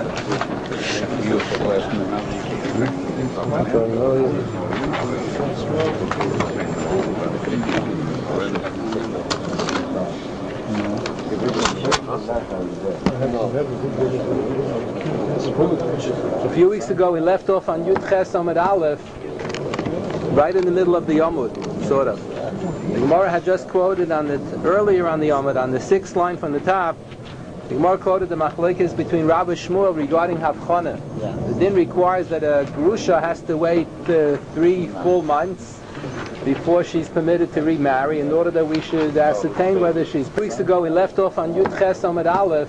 A few weeks ago we left off on Yud Ches Amud Aleph, right in the middle of the Yomud, sort of. The Gemara had just quoted earlier on the Yomud, on the 6th line from the top. The Gemara quoted the machlokes between Rav and Shmuel regarding Havchana. The din requires that a Grusha has to wait 3 full months before she's permitted to remarry, in order that we should ascertain whether she's... 2 weeks ago we left off on Yud Ches Amud Aleph,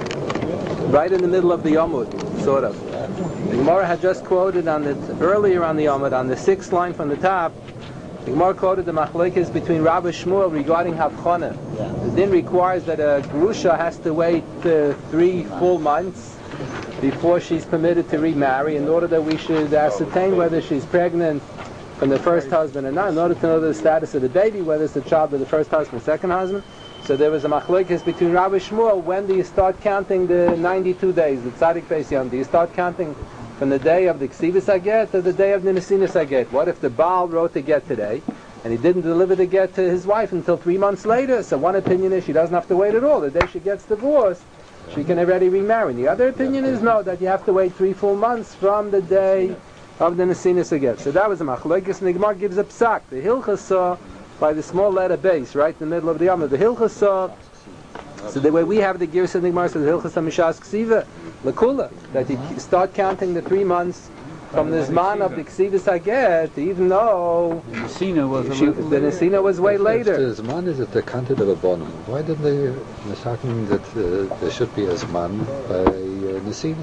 right in the middle of the Yomud, sort of. The Gemara had just quoted earlier on the Yomud, on the 6th line from the top. The Gemara quoted the machlokes between Rav and Shmuel regarding Havchana. The din requires that a Grusha has to wait 3 full months before she's permitted to remarry, in order that we should ascertain whether she's pregnant from the first husband or not, in order to know the status of the baby, whether it's the child of the first husband or second husband. So there was a machlokes between Rav and Shmuel. When do you start counting the 92 days, the Tzadik Beis Yom? Do you start counting from the day of the Ksivas Haget to the day of the Nesinas Haget? What if the Baal wrote the get today, and he didn't deliver the get to his wife until 3 months later? So one opinion is she doesn't have to wait at all. The day she gets divorced, she can already remarry. The other opinion is no, that you have to wait 3 full months from the day of the Nesinas Haget. So that was a machlokes, and the Gemara gives a psak. The Hilchah saw by the small letter base, right in the middle of the Yom. The Hilchah saw, so the way we have the Girsa in the Gemara, so the Hilchah saw Mishas Ksiva, Lakula, that you start counting the 3 months from the Zman of the Ksivas Haget, even though the Nesina was way later. The Zman is at the Kanted of a Bonum. Why didn't they talking that there should be a Zman by Nesina?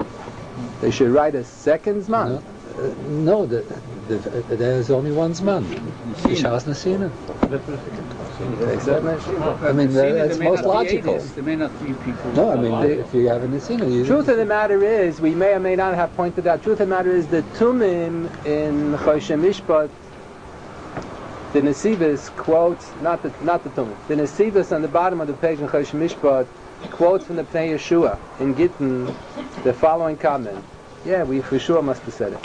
They should write a second Zman. No, there's only one Zman. Ishas Nesina. I mean, that's most logical. There may not be people. No, I mean, if you have a Nesina, truth of the matter is, we may or may not have pointed out, truth of the matter is the Tumim in Choshe Mishpat, the Nesivos quotes, not the Tumim, the Nesivos on the bottom of the page in Choshe Mishpat quotes from the Pnei Yeshua in Gittin the following comment. Yeah, we for sure must have said it.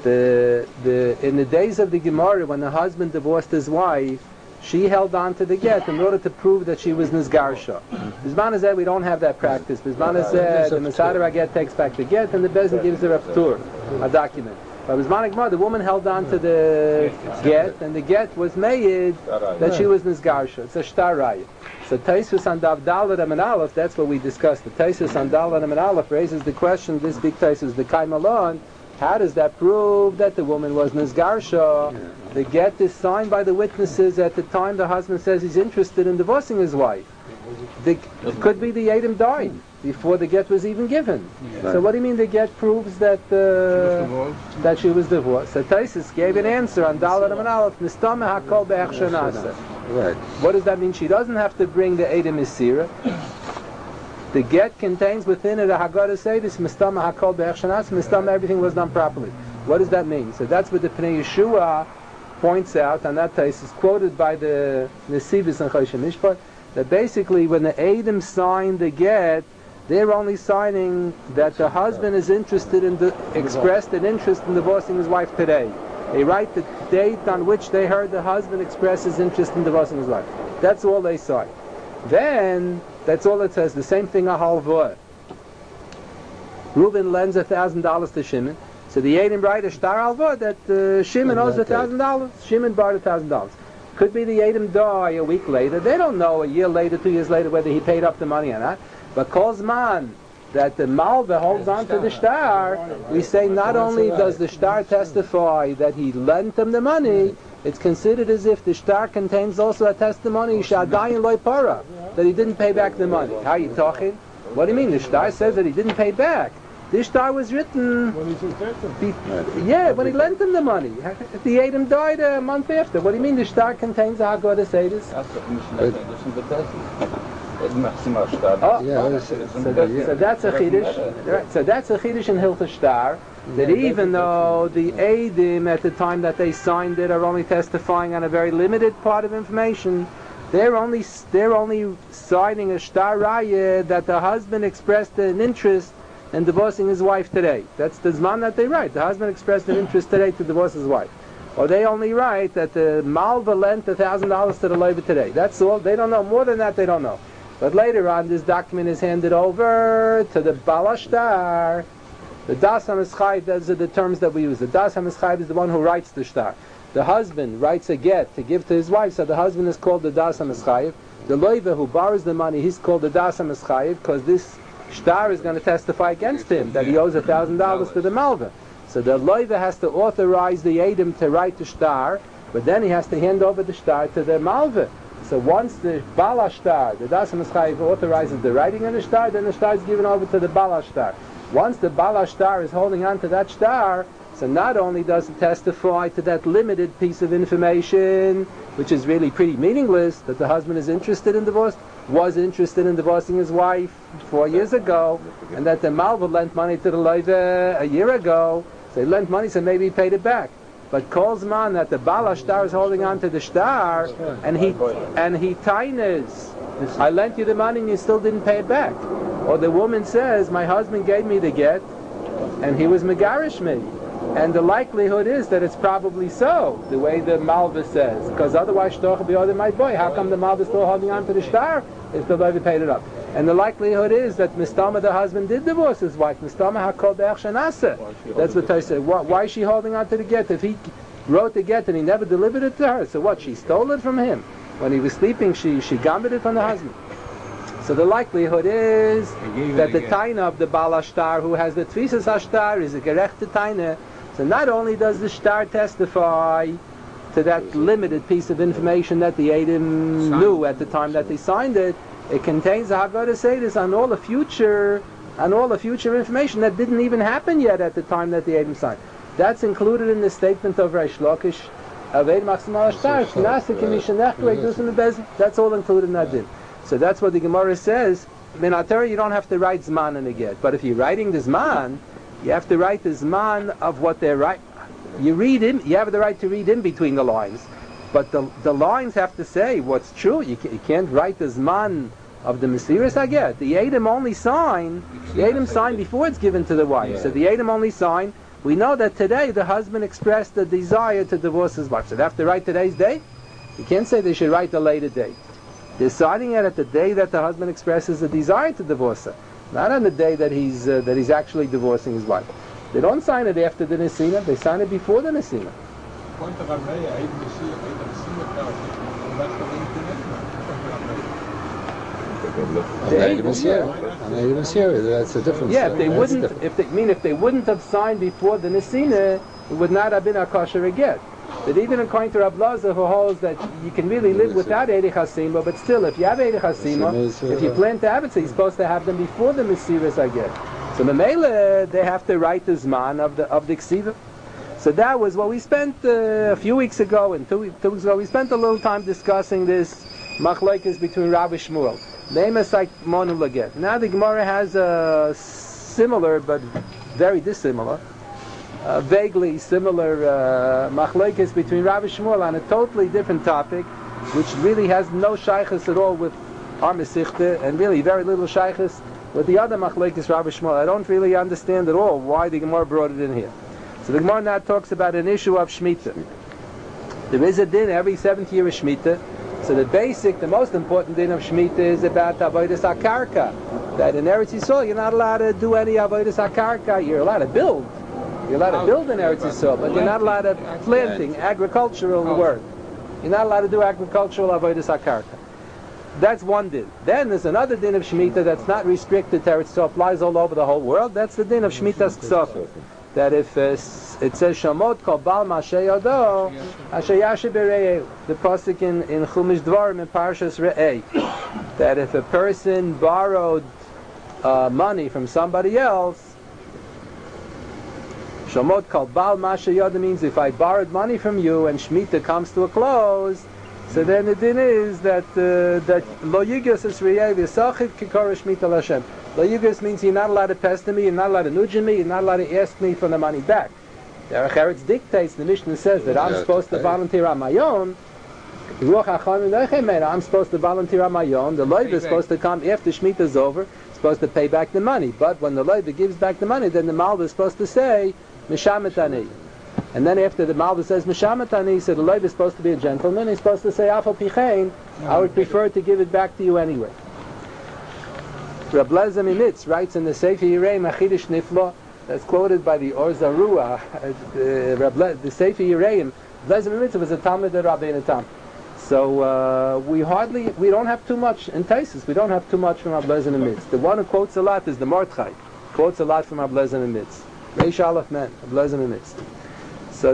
In the days of the Gemara, when the husband divorced his wife, she held on to the get in order to prove that she was Nizgarsha. Bizman said we don't have that practice. Bizman said the Mesader HaGet takes back the get and the Bezin gives her a ptur, a document. But Bizman Gemara, the woman held on to the get, and the get was made that she was Nizgarsha. It's a shtar raya. So Taisus on Dav Dalet Amud Aleph, that's what we discussed. The Taisus on Dalet Amud Aleph raises the question, this big Taisus, the Kai Malon, how does that prove that the woman was Nizgarsha? The get is signed by the witnesses at the time the husband says he's interested in divorcing his wife. It could be the Adam died before the get was even given. So what do you mean the get proves that that she was divorced? So Taisus gave an answer on Dalet Amud Aleph, Nistama Hakol Be'ech Shanasa. Right. What does that mean? She doesn't have to bring the Adam Isira. The get contains within it a Haggadah Seidis, Mistama Hakol Be'ech Shanasa, Mistama, everything was done properly. What does that mean? So that's what the Pnei Yeshua points out, and that case is quoted by the Nesivos and Choshe Mishpat, that basically when the Adam signed the get, they're only signing that the husband is interested in expressed an interest in divorcing his wife today. They write the date on which they heard the husband express his interest in divorcing his wife. That's all they sign. Then, that's all it says. The same thing a halvah. Reuben lends $1,000 to Shimon. So the Adam write a shtar halvah that Shimon owes $1,000. Shimon borrowed $1,000. Could be the Adam die a week later. They don't know a year later, 2 years later, whether he paid up the money or not. But Kozman, that the Malva holds on to the shtar, we say not only does the shtar testify that he lent him the money, it's considered as if the shtar contains also a testimony, Shadayin loy para, that he didn't pay back the money. How are you talking? What do you mean? The shtar says that he didn't pay back. This shtar was written when he lent him the money. The Adam died a month after. What do you mean the shtar contains a Haggadah Seidis? So that's a chiddush. Right. So that's a chiddush in Hilchah Shtar, that even though the Eidim at the time that they signed it are only testifying on a very limited part of information, they're only signing a shtar raya that the husband expressed an interest and divorcing his wife today. That's the zman that they write. The husband expressed an interest today to divorce his wife. Or they only write that the malva lent $1,000 to the loiva today. That's all. They don't know. More than that, they don't know. But later on, this document is handed over to the balashtar. The das hamischayv, those are the terms that we use. The das hamischayv is the one who writes the shtar. The husband writes a get to give to his wife, so the husband is called the das hamischayv. The loiva who borrows the money, he's called the das hamischayv, because this shtar is going to testify against him that he owes $1,000 to the malva. So the loiva has to authorize the Edom to write the shtar, but then he has to hand over the shtar to the malva. So once the balashtar, the das hamischayv, authorizes the writing of the shtar, then the shtar is given over to the balashtar. Once the balashtar is holding on to that shtar, so not only does it testify to that limited piece of information, which is really pretty meaningless, that the husband is interested in divorce, was interested in divorcing his wife 4 years ago, and that the malva lent money to the loiva a year ago. So he lent money, so maybe he paid it back. But calls man that the balashtar is holding on to the shtar, and he tainas, I lent you the money and you still didn't pay it back. Or the woman says, my husband gave me the get, and he was megarish me. And the likelihood is that it's probably so, the way the malva says. Because otherwise, shtoch will be other my boy. How come the malva is still holding on to the shtar if the loiva paid it up? And the likelihood is that Mistama, the husband, did divorce his wife. Mistama hakol de'ach shanasa. That's what I said. Why is she holding on to the get? If he wrote the get and he never delivered it to her, so what? She stole it from him. When he was sleeping, she gambled it from the husband. So the likelihood is that the taina of the balashtar, who has the tvisas hashtar, is a gerechte taina. So not only does the shtar testify to that limited piece of information that the Edom knew at the time that they signed it, it contains the Haggadah Seder on all the future information that didn't even happen yet at the time that the Edom signed. That's included in the statement of Reish Lakish. That's all included in that din. So that's what the Gemara says. In Torah you don't have to write Zman in a get, but if you're writing the Zman, you have to write the Zman of what they're writing. You have the right to read in between the lines. But the lines have to say what's true. You can't write the Zman of the Mesiris Haget. The Edom only sign, the Edom sign before it's given to the wife. Yeah. So the Edom only sign. We know that today the husband expressed the desire to divorce his wife. So they have to write today's date? You can't say they should write the later date. They're signing it at the day that the husband expresses a desire to divorce her. Not on the day that he's actually divorcing his wife. They don't sign it after the Nesina, they sign it before the Nesina. That's a difference. Yeah, if they wouldn't have signed before the Nesina, it would not have been a kosher get. But even according to Rav Lazar, who holds that you can really live without Eidei Chasima, but still, if you have Eidei Chasima, if you plan to have it, so you're supposed to have them before the Mesiris Haget. So Memele, they have to write the Zman of the Ksiva. So that was what we spent a few weeks ago, and 2 weeks ago, we spent a little time discussing this machlokes between Rav and Shmuel. Now the Gemara has a similar, but very dissimilar, vaguely similar machlokes between Rav and Shmuel on a totally different topic, which really has no shaykhus at all with our Mesichte, and really very little shaykhus with the other machlokes Rav and Shmuel. I don't really understand at all why the Gemara brought it in here. So the Gemara now talks about an issue of Shemitah. There is a din every 7th year of Shemitah. So the most important din of Shemitah is about Avodas HaKarka. That in Eretz Yisrael you're not allowed to do any Avodas HaKarka. You're allowed to build. You're allowed to build in Eretz Yisrael, but you're not allowed to planting, agricultural work. You're not allowed to do agricultural Avodas HaKarka. That's one din. Then there's another din of Shemitah that's not restricted to Eretz Yisrael, applies all over the whole world. That's the din of Shemitah's Ksafim. That if it says Shamot kol bal ma'aseh yado, asher yasher b're'eh, the pasuk in Chumash Dvarim in Parshas Re'eh, that if a person borrowed money from somebody else, Shamot kol bal ma'aseh yado means if I borrowed money from you and Shemitah comes to a close, so then the din is that lo yigas es re'eh v'sachit kikor Shemitah l'Hashem. Lo Yigris means you're not allowed to pester me, you're not allowed to nudge me, you're not allowed to ask me for the money back. The Derech Eretz dictates, the Mishnah says that I'm supposed to volunteer on my own. I'm supposed to volunteer on my own. The Loiv is supposed to come after Shemitah is over, supposed supposed to pay back the money. But when the Leiva gives back the money, then the Malva is supposed to say, Mishametani. And then after the Malva says, Mishametani, so the Leiva is supposed to be a gentleman, he's supposed to say, Afal Pichein, I would prefer to give it back to you anyway. Reb Lezer Mimitz writes in the Sefer Yereim Achidish Nifla, that's quoted by the Or Zarua, the Sefer Yereim. Lezer Mimitz was a Talmud of Rabbeinu Tam. So we don't have too much in Taisus. We don't have too much from Reb Lezer Mimitz. The one who quotes a lot is the Mordechai. Quotes a lot from Reb Lezer Mimitz. Reish Aleph Men, Reb Lezer Mimitz. So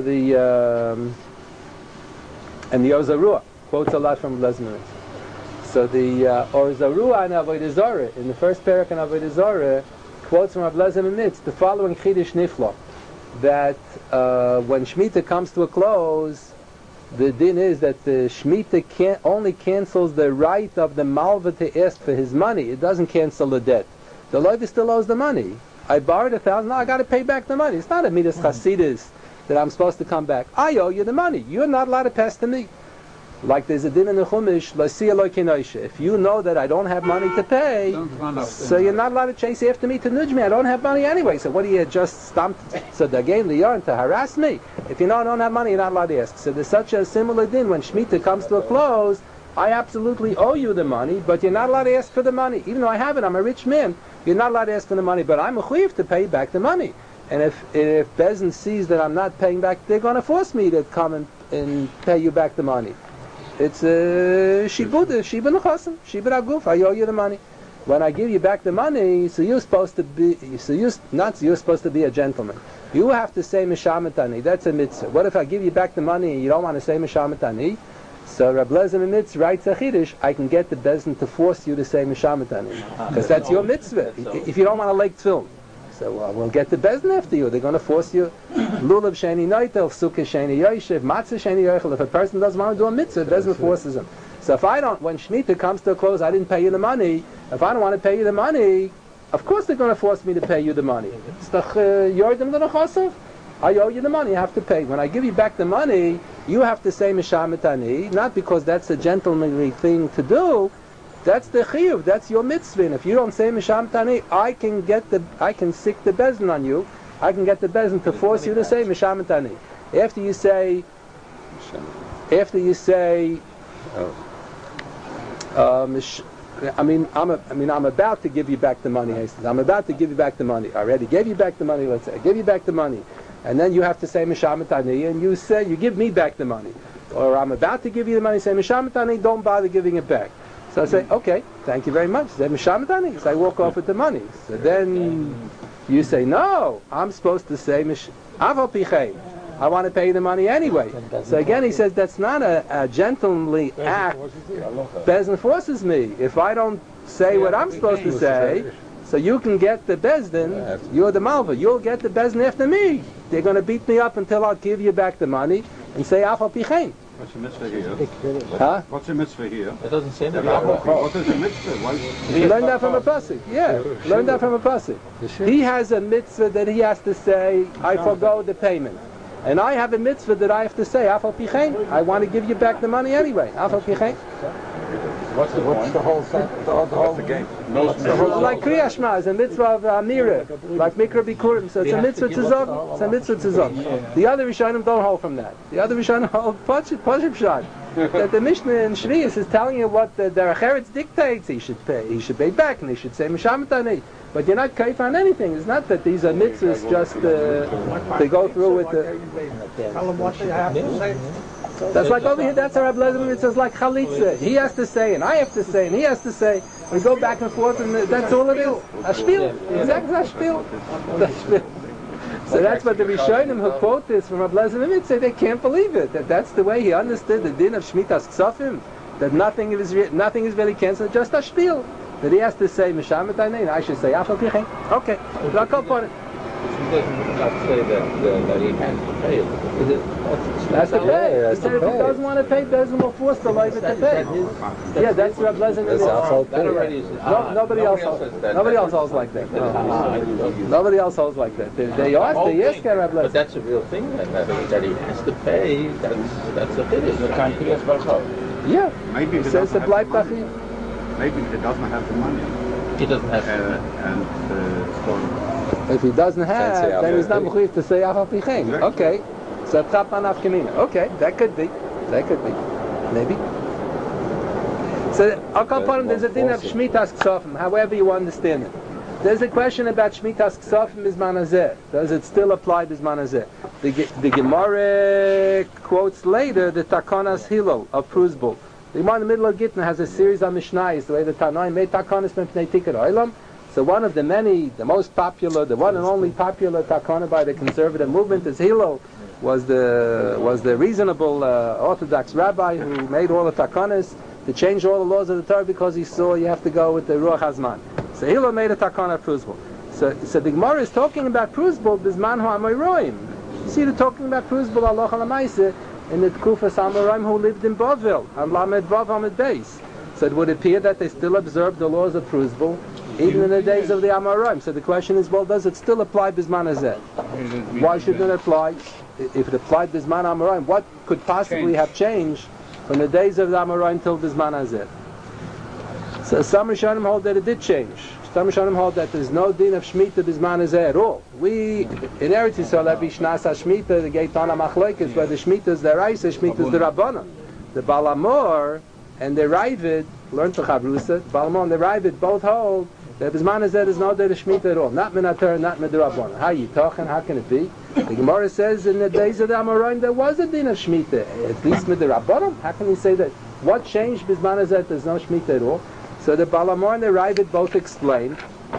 and the Or Zarua quotes a lot from Reb Lezer Mimitz. So the Or Zarua and Avodah Zarah, in the first parak in Avodah Zarah, quotes from Reb Lezer Mimitz the following Chidush Nifla, that when Shemitah comes to a close, the din is that the Shemitah only cancels the right of the Malva to ask for his money. It doesn't cancel the debt. The Leiva still owes the money. I borrowed $1,000, now I got to pay back the money. It's not a Midas Chasidus that I'm supposed to come back. I owe you the money. You're not allowed to pass to me. Like there's a din in the Chumash, L'asiya lo kinoisha. If you know that I don't have money to pay, so you're not allowed to chase after me to nudge me. I don't have money anyway. So what do you just stomp? So again, the yarn to harass me. If you know I don't have money, you're not allowed to ask. So there's such a similar din when Shemitah comes to a close. I absolutely owe you the money, but you're not allowed to ask for the money. Even though I have it, I'm a rich man. You're not allowed to ask for the money, but I'm a chuyev to pay back the money. And if Bezin sees that I'm not paying back, they're going to force me to come and pay you back the money. It's shibud nechasim, shibud aguf. I owe you the money. When I give you back the money, so you're supposed to be a gentleman. You have to say mishametani. That's a mitzvah. What if I give you back the money and you don't want to say mishametani? So Reb Lezer Mimitz writes a chiddush. I can get the bezin to force you to say mishametani, because that's your mitzvah. If you don't want to lake tefillin. So we'll get the bezin after you. They're going to force you. Lulav sheni noitel, sukkah sheni yoshev, matzah sheni yochel. If a person doesn't want to do a mitzvah, the bezin forces him. So if I don't, when Shemitah comes to a close, I didn't pay you the money. If I don't want to pay you the money, of course they're going to force me to pay you the money. It's the yordim l'nachosov. I owe you the money. You have to pay. When I give you back the money, you have to say mishametani, not because that's a gentlemanly thing to do. That's the chiyuv. That's your mitzvah. And if you don't say mishametani, I can sick the bezin on you. I can get the bezin to force you to say mishametani. After you say, I'm about to give you back the money. I'm about to give you back the money. I already gave you back the money. Let's say I gave you back the money, and then you have to say mishametani, and you say you give me back the money, or I'm about to give you the money. Say mishametani, don't bother giving it back. So I say, okay, thank you very much. Say mishametani. So I walk off with the money. So then you say, no, I'm supposed to say aval pichein. I want to pay you the money anyway. So again, he says that's not a gentlemanly act. Bezin forces me. If I don't say what I'm supposed to say, so you can get the Bezdin, you're the Malva, you'll get the Bezdin after me. They're going to beat me up until I'll give you back the money and say Afal Pichein. What's the mitzvah here? Huh? What's the mitzvah here? It doesn't say that. What is the mitzvah? You learn that from a pasuk. Yeah, learn that from a pasuk. He has a mitzvah that he has to say, I forgo the payment. And I have a mitzvah that I have to say, Afal Pichein. I want to give you back the money anyway. Afal Pichein. What's the whole thing? What's the game? Like Kriya Shema is a mitzvah of Amira, like Mikra Bikurim. So it's a mitzvah to zog. It's a mitzvah to zog. The other Rishonim don't hold from that. The other Rishonim hold Pashib Shad. That the Mishnah in Shvius is telling you what the Acheretz dictates. He should pay back, and he should say Mishametani. But you're not kaif on anything. It's not that these are mitzvahs just to go through with the... Tell them what they have to say. That's like over here, that's how Rabbi Lezer, it says like Chalitza. He has to say, and I have to say, and he has to say. We go back and forth, and that's all it is. A spiel. Exactly, a spiel. So that's what the Rishonim who quote this from Rabbi Lezer say they can't believe it. That's the way he understood the din of Shmitas Ksafim. That nothing is really canceled, just a spiel. That he has to say Mishamet Ainain. I should say Afal Pichein. Okay. I'll call for it. He doesn't not say that he has to pay it. Has to pay. He said if he doesn't want to pay, Bezin will force the Leiva to pay. Yeah, that's Rabbi Lezer. That already is. Nobody else holds like that. Nobody else holds like that. They ask Rabbi Lezer. But that's a real thing that he has to pay. That's a finish. Yeah. Maybe he says the Bleib Tachim. Maybe he doesn't have the money. He doesn't have and storm. If he doesn't have, say then he's not Avei. mechuyev to say Af al pi chen. Exactly. Okay, so Chapman Afkamina. Okay, that could be, maybe. So I'll call upon him. There's a din of Shmitas Ksofim, however you understand it. There's a question about Shmitas Ksofim Bizman Hazeh. Does it still apply Bizman Hazeh? The Gemara quotes later the Takonas Hillel of Pruzbul. The Gemara in the middle of Gittin has a series of Mishnayos, the way the Tanoim made Takonas Mepnei Tikar Olam. So one of the many, the most popular, the one and only popular Takana by the conservative movement is Hillel, was the reasonable Orthodox rabbi who made all the Takanas to change all the laws of the Torah because he saw you have to go with the Ruach HaZman. So Hillel made a Takana Pruzbul. So the Gemara is talking about Pruzbul, Bizman HaAmoraim. You see, they're talking about Pruzbul, Allah HaLamaisa, in the Tkufas Amoraim who lived in Bavil, and Lamed Vav Amid Beis. So it would appear that they still observed the laws of Pruzbul, even in the days of the Amoraim. So the question is, well, does it still apply Bizman Hazeh? Why shouldn't it apply? If it applied Bizman Amoraim, what could possibly have changed from the days of the Amoraim till Bizman Hazeh? So some Rishonim hold that it did change. Some Rishonim hold that there's no din of Shemitah Bizman Hazeh at all. We, in Eretz Yisrael, every Shnas HaShemitah, the Geitana Machlokes, but the Shemitah is the Raisa, Shemitah is the Rabbanan. The Balamor and the Ravid learn to Chavrusa. Balamor and the Ravid both hold that Bizman Hazeh is no din of Shemitah at all. Not Minater, not Midrabanan. How you talking? How can it be? The Gemara says in the days of the Amoraim there was a din of Shemitah, at least Midrabanan. How can you say that? What changed Bizman Hazeh? There's no Shemitah at all. So the Balamor and the Ravid both explain.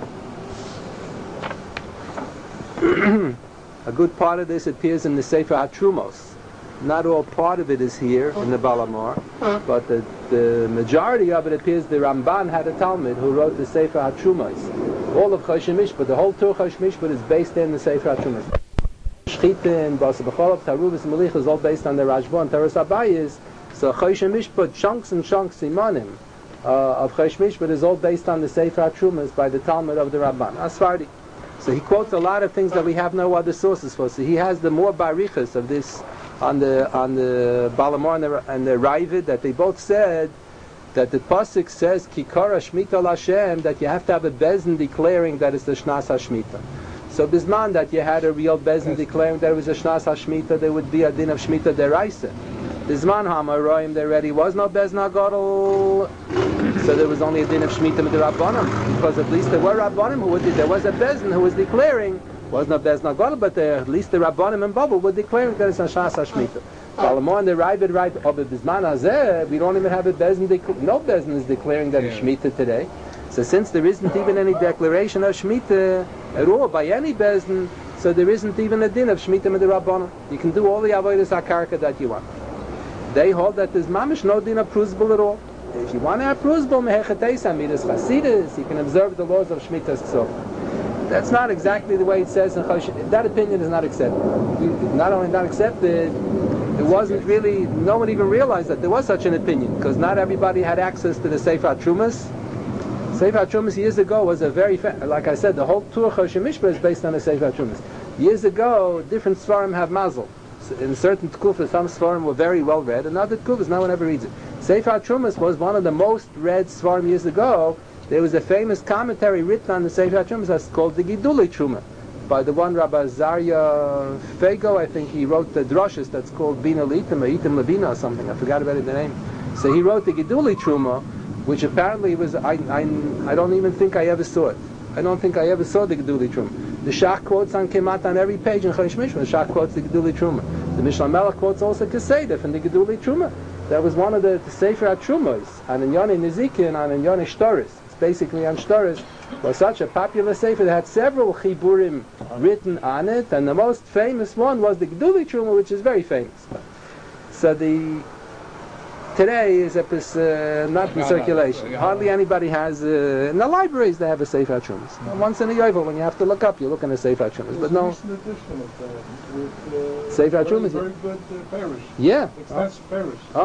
A good part of this appears in the Sefer HaTrumos. Not all part of it is here in the Balamor, but the majority of it appears. The Ramban had a Talmud who wrote the Sefer HaTrumos. All of Choshen Mishpat, the whole Tur Choshen Mishpat is based in the Sefer HaTrumos. Shchita and Basa B'cholov, Taruvas and Melicha is all based on the Rashba and Taras Abayis. So Choshen Mishpat, chunks and chunks, Simanim, of Choshen Mishpat is all based on the Sefer HaTrumos by the Talmud of the Ramban, Asfardi. So he quotes a lot of things that we have no other sources for. So he has the more barichas of this on the Balamor and the Ravid, that they both said that the pasuk says Kikara Shmita Lashem, that you have to have a bezin declaring that it's the Shnas HaShmita. So Bisman that you had a real bezin declaring that it was a Shnas HaShmita, there would be a din of Shmita deraisa. Bisman HaMaroim there already was no bezin HaGadol, so there was only a din of Shmita Midrabanan, because at least there were Rabbanim who would, there was a bezin who was declaring, was not bezin HaGadol, but at least the Rabbanim and Bubble were declaring that it's a Shnas HaShmita. Balamor and the Ravid right of the Bisman Hazeh, we don't even have a bezin, no bezin is declaring that it's Shmita today. So since there isn't even any declaration of Shemitah at all by any bezin, so there isn't even a din of Shemitah Midrabanan. You can do all the avodas hakarka that you want. They hold that there's mamish no din of Pruzbul at all. If you want to have Pruzbul mehechateis amidas chasidus, you can observe the laws of Shemitah's ksov. That's not exactly the way it says in Choshen. That opinion is not accepted. Not only not accepted, it wasn't really, no one even realized that there was such an opinion, because not everybody had access to the Sefer HaTrumas. Sefer HaTrumas years ago was a very, like I said, the whole Tur Choshen Mishpat is based on the Sefer HaTrumas. Years ago, different Svarim have mazel. So in certain Tkufas, some Svarim were very well read, and other Tkufas, no one ever reads it. Sefer HaTrumas was one of the most read Svarim years ago. There was a famous commentary written on the Sefer HaTrumas that's called the Gidulei Truma, by the one Rabbi Zarya Fego. I think he wrote the drushes that's called Bina Litim or Itim Levina or something. I forgot about the name. So he wrote the Gidulei Truma, which apparently was, I don't even think I ever saw it. I don't think I ever saw the Geduli Truma. The Shach quotes on Kemat on every page in Chodesh Mishpat. The Shach quotes the Geduli Truma. The Mishnah Melech quotes also Keseda from the Geduli Truma. That was one of the Sefer HaTrumas on Inyoni Nezikin, on Inyoni Shtoris. It's basically on Shtoris. Was such a popular Sefer that had several Chiburim written on it, and the most famous one was the Geduli Truma, which is very famous. So today is not in circulation. Hardly anybody has. In the libraries they have a Sefer HaTrumas. Once in a Yovel, when you have to look up, you look in a Sefer HaTrumas. But no. Sefer HaTrumas. Very good parish. Yeah. Extensive parish. Oh.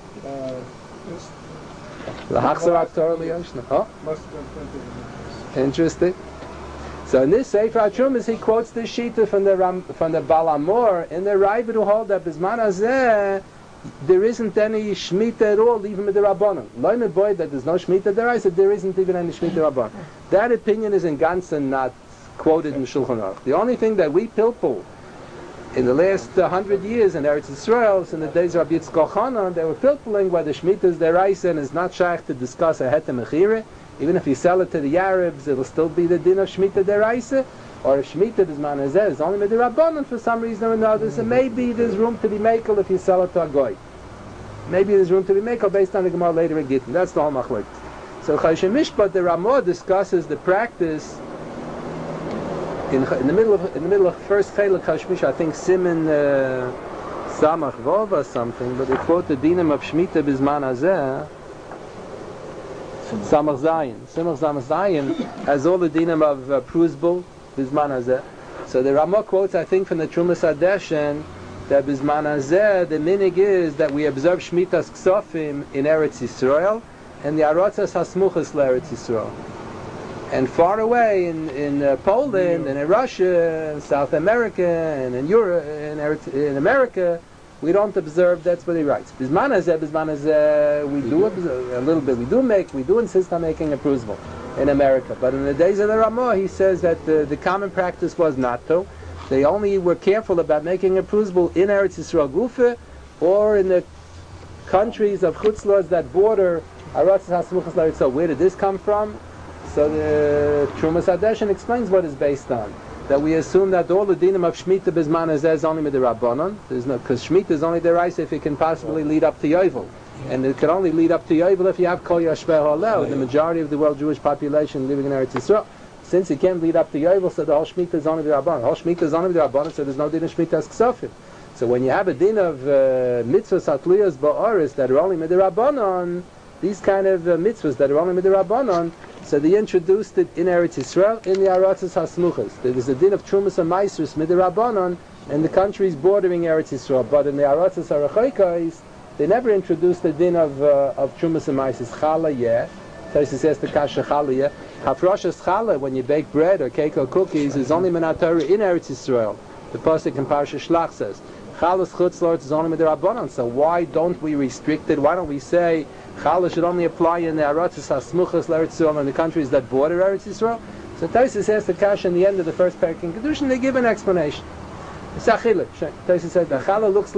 The Hachzarat Torah Liyoshna. Oh. Must have been printed in this. Interesting. So in this Sefer HaTrumas, he quotes the Shita from the Balamor in the Ravid who hold that Bisman Hazeh, there isn't any Shemitah at all, even with the Rabbanon. Loime boy that there's no Shemitah deraisa, there isn't even any Shemitah Rabbanon. That opinion is in Gansen not quoted in Shulchan Aruch. The only thing that we pilpul in the last 100 years in Eretz Yisrael, in the days of Rabbi Yitzchak Hanan, they were pilpuling whether Shemitah is deraisa and is not shaykh to discuss a heter mechira. Even if you sell it to the Arabs, it'll still be the din of Shemitah deraisa. Or if Shemitah is manazeh, it's only with the Rabbanon for some reason or another. So maybe there's room to be makel if you sell it to a goy. Maybe there's room to be makel based on the Gemara later in Gittin. That's the whole machlok. So Choshen Mishpat, the Ramah discusses the practice in the middle of first Chelek Choshen Mishpat. I think Siman Samach Vov or something, but they quote the dinim of Shemitah bizman hazeh. Samach Zayin. Samach Zayin has all the dinim of Pruzbul bizman hazeh. So the Ramah quotes, I think, from the Trumas Hadeshen that bizman hazeh, the minig is that we observe Shmitas Ksofim in Eretz Yisrael and the Aratzas Hasmuchas LeEretz Yisrael. And far away in Poland and in Russia and South America and in Europe in America, we don't observe. That's what he writes. Bizman hazeh, we do observe a little bit. We do insist on making a pruzbul in America. But in the days of the Ramah, he says that the common practice was not to. They only were careful about making a pruzbul in Eretz Yisrael Gufa or in the countries of Chutzlars that border Aratzas Hasmuchas LeEretz Yisrael. Where did this come from? So the Trumas Hadeshen explains what it's based on. That we assume that all the dinim of Shemitah bizman hazeh is only with the Rabbanon. There's no, because Shemitah is only deraisa if it can possibly lead up to Yovel. And it can only lead up to Yovel if you have Kol Yashveh Halel, the majority of the world Jewish population living in Eretz Yisrael. Since it can't lead up to Yovel, so the whole Shemitah is only with the Rabbanon. The whole Shemitah is only with the Rabbanon, so there's no din of Shemitah Ksofim. So when you have a din of mitzvahs atluyas ba'aris that are only with the Rabbanon, these kind of mitzvahs that are only with the Rabbanon, so they introduced it in Eretz Yisrael in the Aratzas Hasmuchas. There is a din of Trumas and Maisrus Midrabanon in the countries bordering Eretz Yisrael, but in the Aratzas Arachaikais, they never introduced the din of Trumas and Maisrus. Challah, yeah. Tosis says the kasha challah, yeah. Hafrashas challah, when you bake bread or cake or cookies, is only Menat Torah in Eretz Yisrael. The pasuk in Parsha Shlach says, Chalas Chutzlords is only Midrabanon. So why don't we restrict it? Why don't we say Challah should only apply in the Aratzas Hasmuchas LeEretz Yisrael and the countries that border Eretz Yisrael? So Tosis says the kasha in the end of the first parak in Kedushin, they give an explanation. It's achillah. Tosis said the Challah looks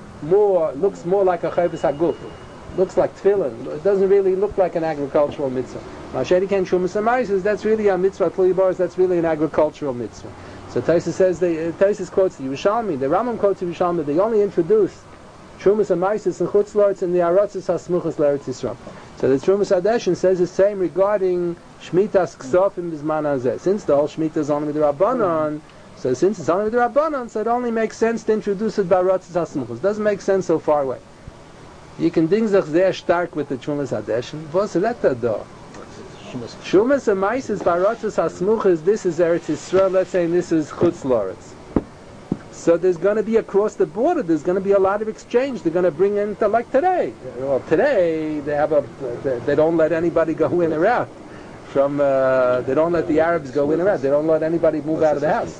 more like a Chavis Haguf. Looks like tefillin. It doesn't really look like an agricultural mitzvah. Mashedi Ken Shumas Amaisis, that's really a mitzvah. Tluyi that's really an agricultural mitzvah. So Tosis says, Tosis quotes the Yerushalmi, the Rambam quotes the Yerushalmi, they only introduced Trumas and Maisis and Chutzlords in the Aratzas Hasmuchas LeEretz Yisrael. So the Trumas Hadeshen says the same regarding Shmitas Ksofim Bizman Hazeh. Since the whole Shemitah is only with the Rabbanon, so since it's only with the Rabbanon, so it only makes sense to introduce it by Aratzas Hasmuchas. It doesn't make sense so far away. You can ding sich sehr stark with the Trumas Hadeshen. Was redt da? Trumas and Maisis by Aratzas Hasmuchas, this is Eretz Yisrael, let's say this is Chutzlords. So there's going to be across the border, there's going to be a lot of exchange. They're going to bring in, like today. Well, today they don't let anybody go in or out. They don't let the Arabs go in or out. They don't let anybody move out of the house.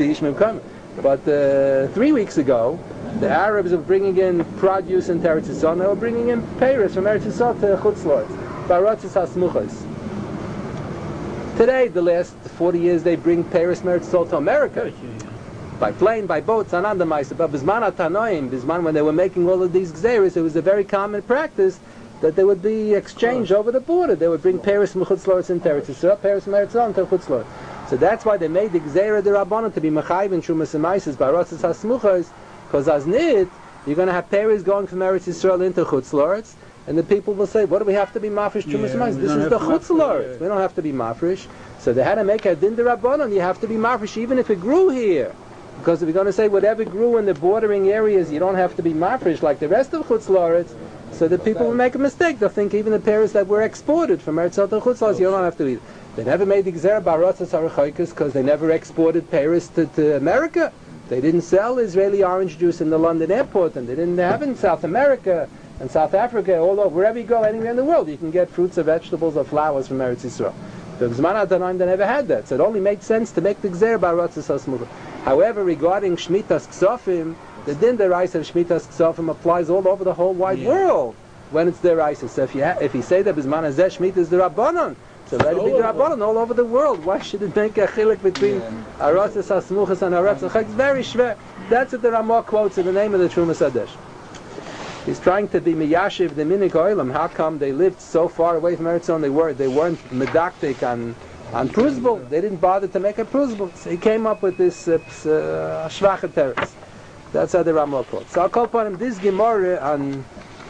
But 3 weeks ago, the Arabs were bringing in produce into Eretz Yisrael. They were bringing in peiros from Eretz Yisrael to Chutzlords, Baratzas Hasmuchas. Today, the last 40 years, they bring peiros from Eretz Yisrael to America. By plane, by boats, anandamaisa. But Bizman Atanoim, Bizman, when they were making all of these gzeres, it was a very common practice that there would be exchange over the border. They would bring peiros from Chutzlords into Eretz Yisrael, peiros from Eretz Yisrael into Chutzlords. So that's why they made the gzera de Rabbanon to be mechayiv and Trumas and Maisis by Aratzas Hasmuchas, because as nid, you're going to have peiros going from Eretz Yisrael into Chutzlords, and the people will say, what do we have to be mafresh Trumas and Maisis? This is the Chutzlords. We don't have to be mafresh. So they had to make a din de Rabbanon. You have to be mafresh even if it grew here. Because if you're going to say whatever grew in the bordering areas, you don't have to be mafresh like the rest of Chutzlords, so that people will make a mistake. They'll think even the peiros that were exported from Eretz Yisrael to Chutzlords, you don't have to eat. They never made the Gzer Baratzas Arachaikos because they never exported peiros to America. They didn't sell Israeli orange juice in the London airport, and they didn't have it in South America and South Africa, all over, wherever you go, anywhere in the world, you can get fruits or vegetables or flowers from Eretz Yisrael. The Zman Adonai, they never had that, so it only made sense to make the Gzer Baratzas Hasmuchas. However, regarding Shmitas Ksofim, the din deraisa of Shmitas Ksofim applies all over the whole wide world when it's deraisa. So if you say that Bisman Hazeh Shmitas Derabanan, so let it be Derabanan all over the world. Why should it make a chilik between Aratzes HaSmuchas and Aratzes HaChag? It's very shver. That's what the Ramah quotes in the name of the Trumas Hadesh. He's trying to be miyashiv the minik oilam. How come they lived so far away from Eretz Yisrael? They weren't medaktik on pruzbul. They didn't bother to make a pruzbul. So he came up with this shvacha teretz. That's how the Ramah quotes. So I'll call upon him this Gemara on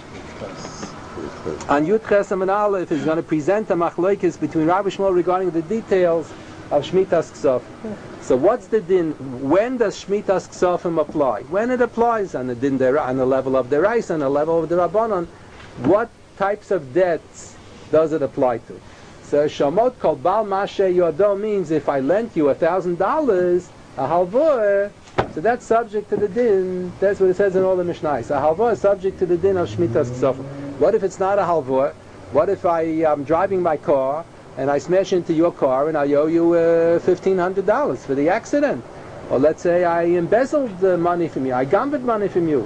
Yud Ches and Aleph is going to present a machlokes between Rabbi Shmuel regarding the details of Shmitas Ksofim. So what's the din? When does Shmitas Ksofim apply? When it applies on the din on the level of the rice, on the level of the Rabbanon, what types of debts does it apply to? So Shamot called Bal Mashe Yodo means if I lent you $1,000, a halvor, so that's subject to the din. That's what it says in all the Mishnayos. A halvor is subject to the din of Shmitas Ksofim. What if it's not a halvor? What if I am driving my car and I smash into your car and I owe you $1,500 for the accident? Or let's say I embezzled the money from you, I gambled money from you.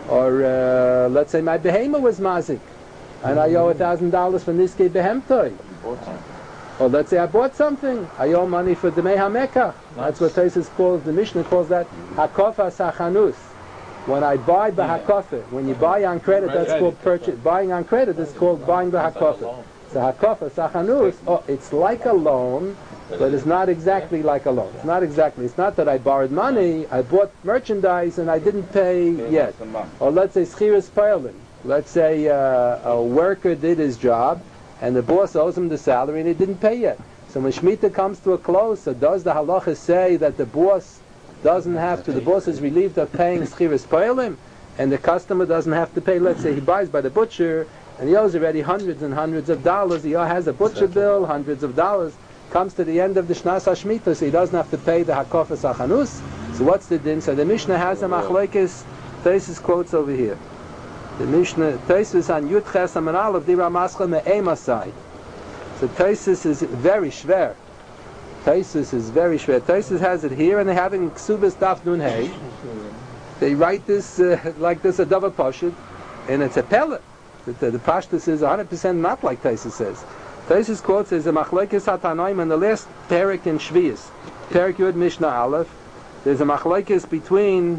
Or let's say my behemoth was mazik and I owe $1,000 for niskei behemtoi. Or let's say I bought something, I owe money for Demei HaMekach. That's what Tosfos calls, the Mishnah calls that Hakofa Sachanus. When I buy b'hakofa, when you buy on credit, that's called purchase. Buying on credit is called buying b'hakofa. So hakofa, sachanus, it's like a loan, but it's not exactly like a loan. It's not exactly. It's not that I borrowed money, I bought merchandise and I didn't pay yet. Or let's say schiras peilin. Let's say a worker did his job and the boss owes him the salary and he didn't pay yet. So when Shemitah comes to a close, so does the halacha say that the boss doesn't have to, the boss is relieved of paying schiras peilin and the customer doesn't have to pay? Let's say he buys by the butcher and he owes already hundreds and hundreds of dollars. He has a butcher bill, hundreds of dollars. Comes to the end of the Shnas HaShemitah, so he doesn't have to pay the Hakofas HaChanus. So what's the din? So the Mishnah has a machlokes. Tosfos quotes over here. The Mishnah, Tosfos on Yud Ches Amar Aleph, Dibra Mascha Me'emasai. So Tosfos is very shver. Tosfos is very shver. Tosfos has it here, and they have it in Ksubas Daf Nun Hey. They write this like this, a Dava Pashut, and it's a pellet. The Pashtus is 100% not like Tosfos says. Tosfos quotes as a machlokes hatanoim in the last parak in Shvius, parak Yud Mishnah Aleph. There's a machlokes between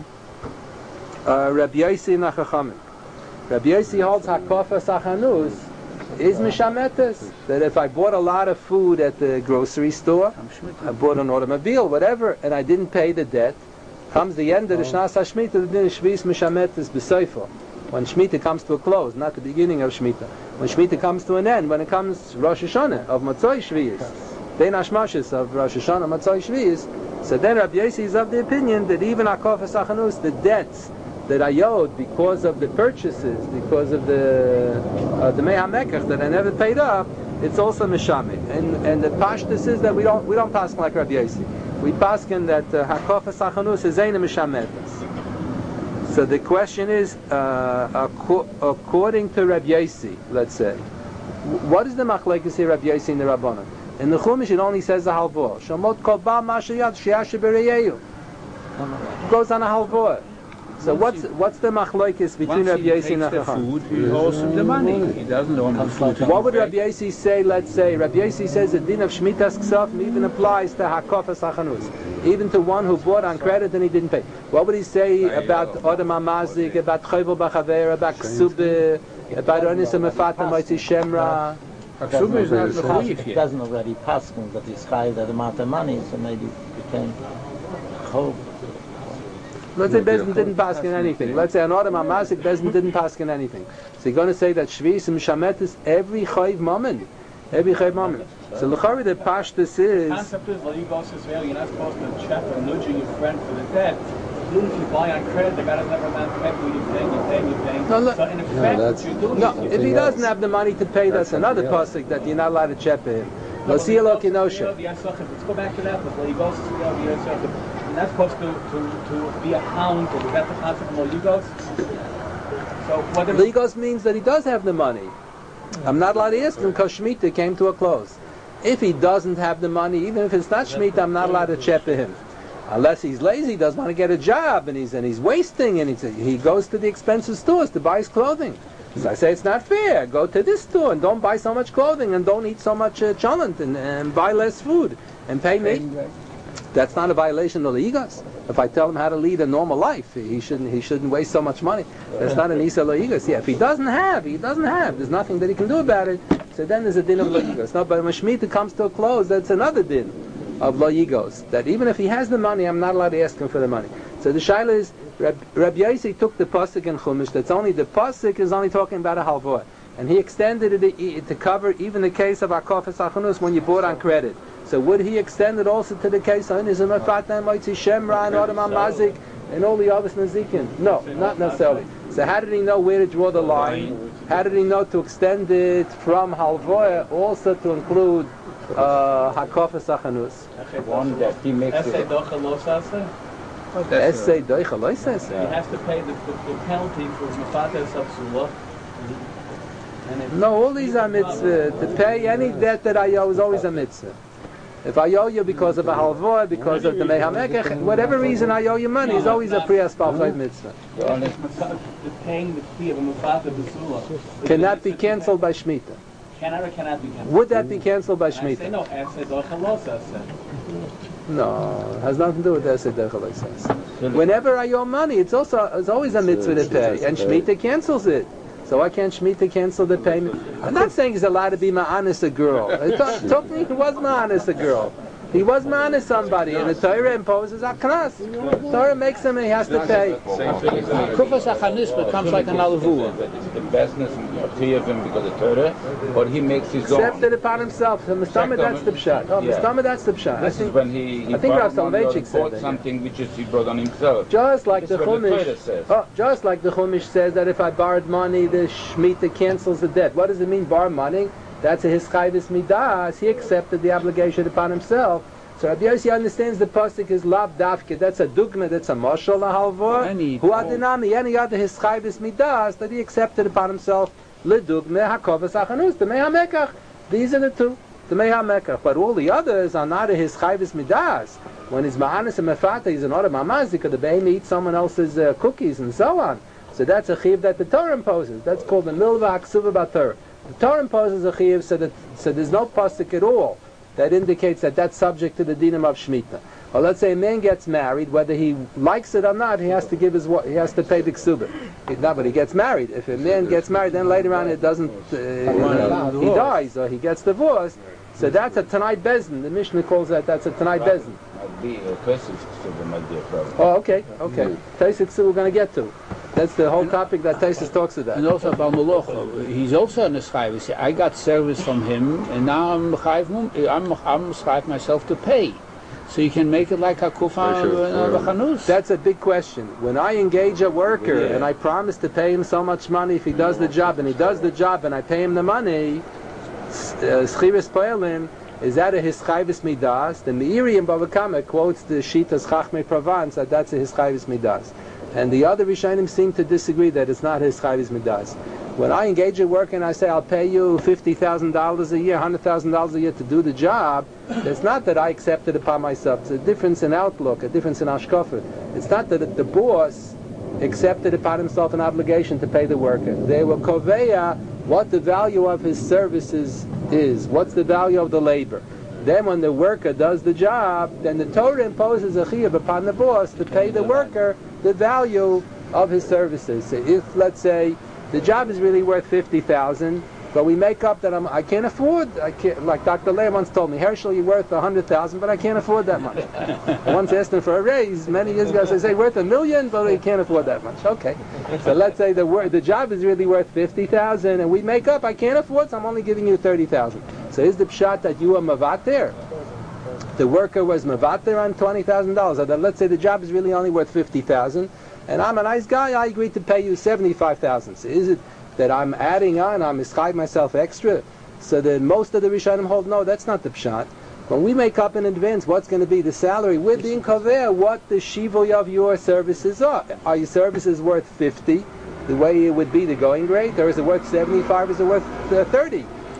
Rabbi Yossi and Chachamim. Rabbi Yossi holds hakofa sachanus is mishametes, that if I bought a lot of food at the grocery store, I bought an automobile, whatever, and I didn't pay the debt, comes the end of the Shnas HaShemitah, the din Shvius mishametes b'soifo. When Shemitah comes to a close, not the beginning of Shemitah. When Shemitah comes to an end, when it comes Rosh Hashanah of Matzoi Shvius, Dein Hashmashis of Rosh Hashanah Matzoi Shvius, so then Rabbi Yossi is of the opinion that even Hakofas HaChanus, the debts that I owed because of the purchases, because of the Mei HaMekach that I never paid up, it's also Mishameh. And the Pashtus is that we don't pass like Rabbi Yossi. We pass that Hakofas HaChanus is Ein Mishametas. So the question is, according to Rabbi Yossi, let's say, what is the machlekes here, Rabbi Yossi and the Rabbanan? In the Chumash it only says a halvor. Shamot kol ba mashayad sheyash bereyeyu. Goes on a halvor. So what's the machlekes between Rabbi Yossi and the Chacham? He owes him the money. He doesn't own the food. What would Rabbi Yossi say? Let's say Rabbi Yossi says the din of Shmitas Ksofim even applies to Hakofas HaChanus, even to one who bought on credit and he didn't pay. What would he say about Odom HaMazik, about Chovel B'Chaver, about Ksubah, about Onis HaMefata Moitzi Shemra? Ksubah is not mechuyev It yet. doesn't already pass him that he's high that amount of money, so maybe it became hope. Let's say Bezdin didn't pass in anything. Let's say an Odom HaMazik, Bezdin didn't pass in anything. So you're going to say that Shvius and Mishametis every Chayv Moment. Every Chayv Moment. So L'chari the Pashtus is... The concept is, well, you go to Israel, you're not supposed to check or nudging your friend for the debt. Even if you buy on credit, the guy doesn't have a man to pay for you paying. No, look, So in effect, what you're doing no, is if he doesn't have the money to pay, that's another pasuk that you're not allowed to check him. Let's see a look in Let's go back to that. But when he goes to Israel, you're not supposed to be a hound, or is that the concept of Ligos? So what if Ligos means that he does have the money. I'm not allowed to ask him because Shemitah came to a close. If he doesn't have the money, even if it's not Shemitah, I'm not allowed to check him. Unless he's lazy, doesn't want to get a job, and he's wasting, and he goes to the expensive stores to buy his clothing. So I say it's not fair. Go to this store and don't buy so much clothing and don't eat so much cholent and buy less food and pay me. That's not a violation of the Igos. If I tell him how to lead a normal life, he shouldn't waste so much money. That's not an Isa Loigos. Yeah, if he doesn't have. There's nothing that he can do about it. So then there's a din of Loigos. No, but when Shemitah comes to a close, that's another din of Loigos. That even if he has the money, I'm not allowed to ask him for the money. So the shaila is, Rabbi Yossi took the pasuk in Chumash. That's only the pasuk is only talking about a halvah, and he extended it to cover even the case of akofas achanus when you bought on credit. So would he extend it also to the case of Nizam Afatna, Moitzi Shemra, and Odom Mazik, and all the others Nazikin? No, not necessarily. So how did he know where to draw the line? How did he know to extend it from halvoya also to include hakofas achanus? One that he makes Essay it. docha lo sase. Essay doicha lo says. He has to pay the penalty for Mafates Absula. No, all these are mitzvah. To pay any debt that I owe is always a mitzvah. If I owe you because of a halvoah, because of the mehamekech, whatever reason I owe you money is always a priyas mitzvah. The paying the fee of a Mafate Absula Cannot be cancelled by Shemitah. cannot or cannot be cancelled. Would that be cancelled by I say Shemitah? no. Essay docha lo sase. No, it has nothing to do with Essay Docha lo says. Whenever I owe money, it's always a mitzvah to pay, and Shemitah cancels it. So why can't Shemitah cancel the payment? I'm not saying he's allowed to be ma'anis a girl. He was ma'anis a girl. He was ma'anis somebody, and the Torah imposes a knas. Torah makes him and he has to pay. Kufas Achanus becomes like an alvua. The business of him because of Torah, or he makes his own. Accepted upon himself. So Mustama, that's the pshat. Oh, Yeah. Mustama, that's the pshat. This is when he I think Rav bought money or Soloveitchik said bought that, yeah. something which is he brought on himself. Just like This the is what the Torah Chumash, says. just like the Chumash says that if I borrowed money, the Shemitah cancels the debt. What does it mean, borrow money? That's a hischayvis midas. He accepted the obligation upon himself. So Rabbi Yossi understands the pasuk is lav dafke. That's a dugma. That's a mashal lahalvor. Who adinami any other hischayvis midas that he accepted upon himself. Ledugma hakovas achanus. The mehamekach. These are the two. The mehamekach. But all the others are not a hischayvis midas. When he's ma'anis and mefata, he's an order mamazik. Because the behem eats someone else's cookies and so on. So that's a chiv that the Torah imposes. That's called the milva haksuva b'Torah. The Torah imposes a chiv, so there's no pasuk at all that indicates that that's subject to the dinim of Shemitah. Or let's say a man gets married, whether he likes it or not, he has to pay the ksubah. But he gets married. If a man gets married, then later on it doesn't, he dies or he gets divorced. So that's a Tanai Bezin. The Mishnah calls that's a Tanai Bezin. Might be a person might be a problem. Oh, okay. Taisit we're going to get to. That's the whole topic that Taisus talks about. And also about Moloch, he's also an Eschayv. I got service from him, and now I'm Eschayv myself to pay. So you can make it like a Kufa V'chanus. That's a big question. When I engage a worker and I promise to pay him so much money if he does the job, and he does the job, and I pay him the money, Schiris Poelim, is that a Hischayvis Midas? The Meiri in Bava Kama quotes the Shitas Chachmei Provence that that's a Hischayvis Midas. And the other Rishonim seem to disagree that it's not Hischayvis Midas. When I engage a worker and I say I'll pay you $50,000 a year, $100,000 a year to do the job, it's not that I accept it upon myself. It's a difference in outlook, a difference in ashkafa. It's not that the boss accepted upon himself an obligation to pay the worker. They were koveya what the value of his services is. What's the value of the labor? Then when the worker does the job, then the Torah imposes a chiyuv upon the boss to pay the worker the value of his services. So if, let's say, the job is really worth $50,000, but we make up that I can't afford. Like Dr. Leah once told me, Herschel, you're worth $100,000, but I can't afford that much. I once asked him for a raise many years ago. So I say worth $1 million, but we can't afford that much. Okay, so let's say the job is really worth $50,000, and we make up I can't afford, so I'm only giving you $30,000. So is the pshat that you are mavater? The worker was mavater on $20,000. Or let's say the job is really only worth $50,000, and I'm a nice guy. I agreed to pay you $75,000. So is it that I'm adding on, I'm mischayv myself extra? So that most of the Rishonim hold, no, that's not the pshat. When we make up in advance what's going to be the salary, we're being cover what the shivoy of your services are. Are your services worth 50, the way it would be the going rate, or is it worth 75, is it worth 30?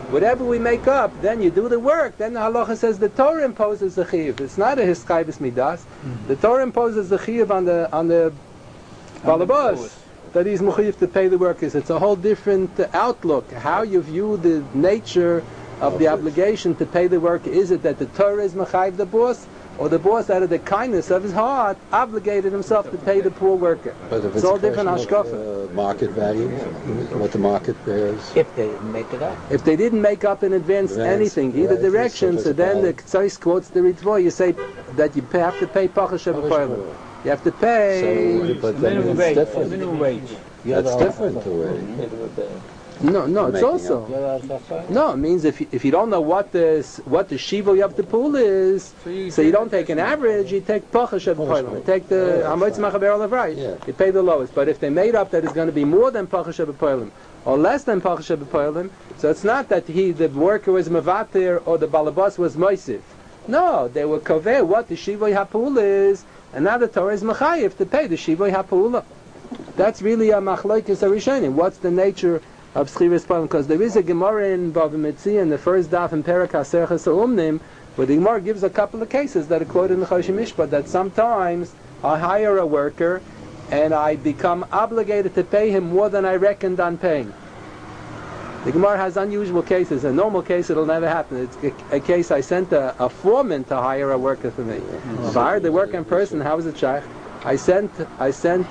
whatever we make up, then you do the work. Then the halacha says the Torah imposes the chiyuv. It's not a hischayvus midas. The Torah imposes the chiyuv on the balabas, that he's mechuyev to pay the workers. It's a whole different outlook. How you view the nature of the obligation to pay the worker. Is it that the Torah is mechayev the boss, or the boss, out of the kindness of his heart, obligated himself to pay the poor worker? But if It's all different hashkafa. Market value, what the market bears. If they didn't make it up. If they didn't make up in advance anything, either right, direction, so so then the it's Ktsaris quotes the Ritva, you say that you have to pay Pachas Shebecholim. You have to pay... So, but then Minimum it's wage. different. Minimum wage. That's different the way. No, it's Making also... up. No, it means if you don't know what the shiva of the pool is, so you don't take an average, you take Pachas Shebecholim. You take the Hamoitz Machaber Olav Right. Yeah. You pay the lowest. But if they made up that it's going to be more than Pachas Shebecholim, or less than Pachas Shebecholim, so it's not that the worker was Mevatir or the Balabas was Moisif. No, they were Koveh what the Shivoi HaPul is, and now the Torah is Mechayev to pay the Shivoi HaPul. That's really a Machlokes HaRishonim. What's the nature of Schiras Polim? Because there is a Gemara in Bava Metzia in the first daf in Perek HaSerches HaUmnim, where the Gemara gives a couple of cases that are quoted in the Choshim Mishpat, that sometimes I hire a worker and I become obligated to pay him more than I reckoned on paying. The Gemara has unusual cases. In a normal case, it'll never happen. It's a case I sent a foreman to hire a worker for me. If I hired the worker in person, how was it shaykh? I sent a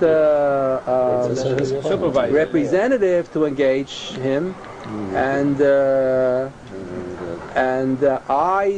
Supervisor. representative to engage him, and I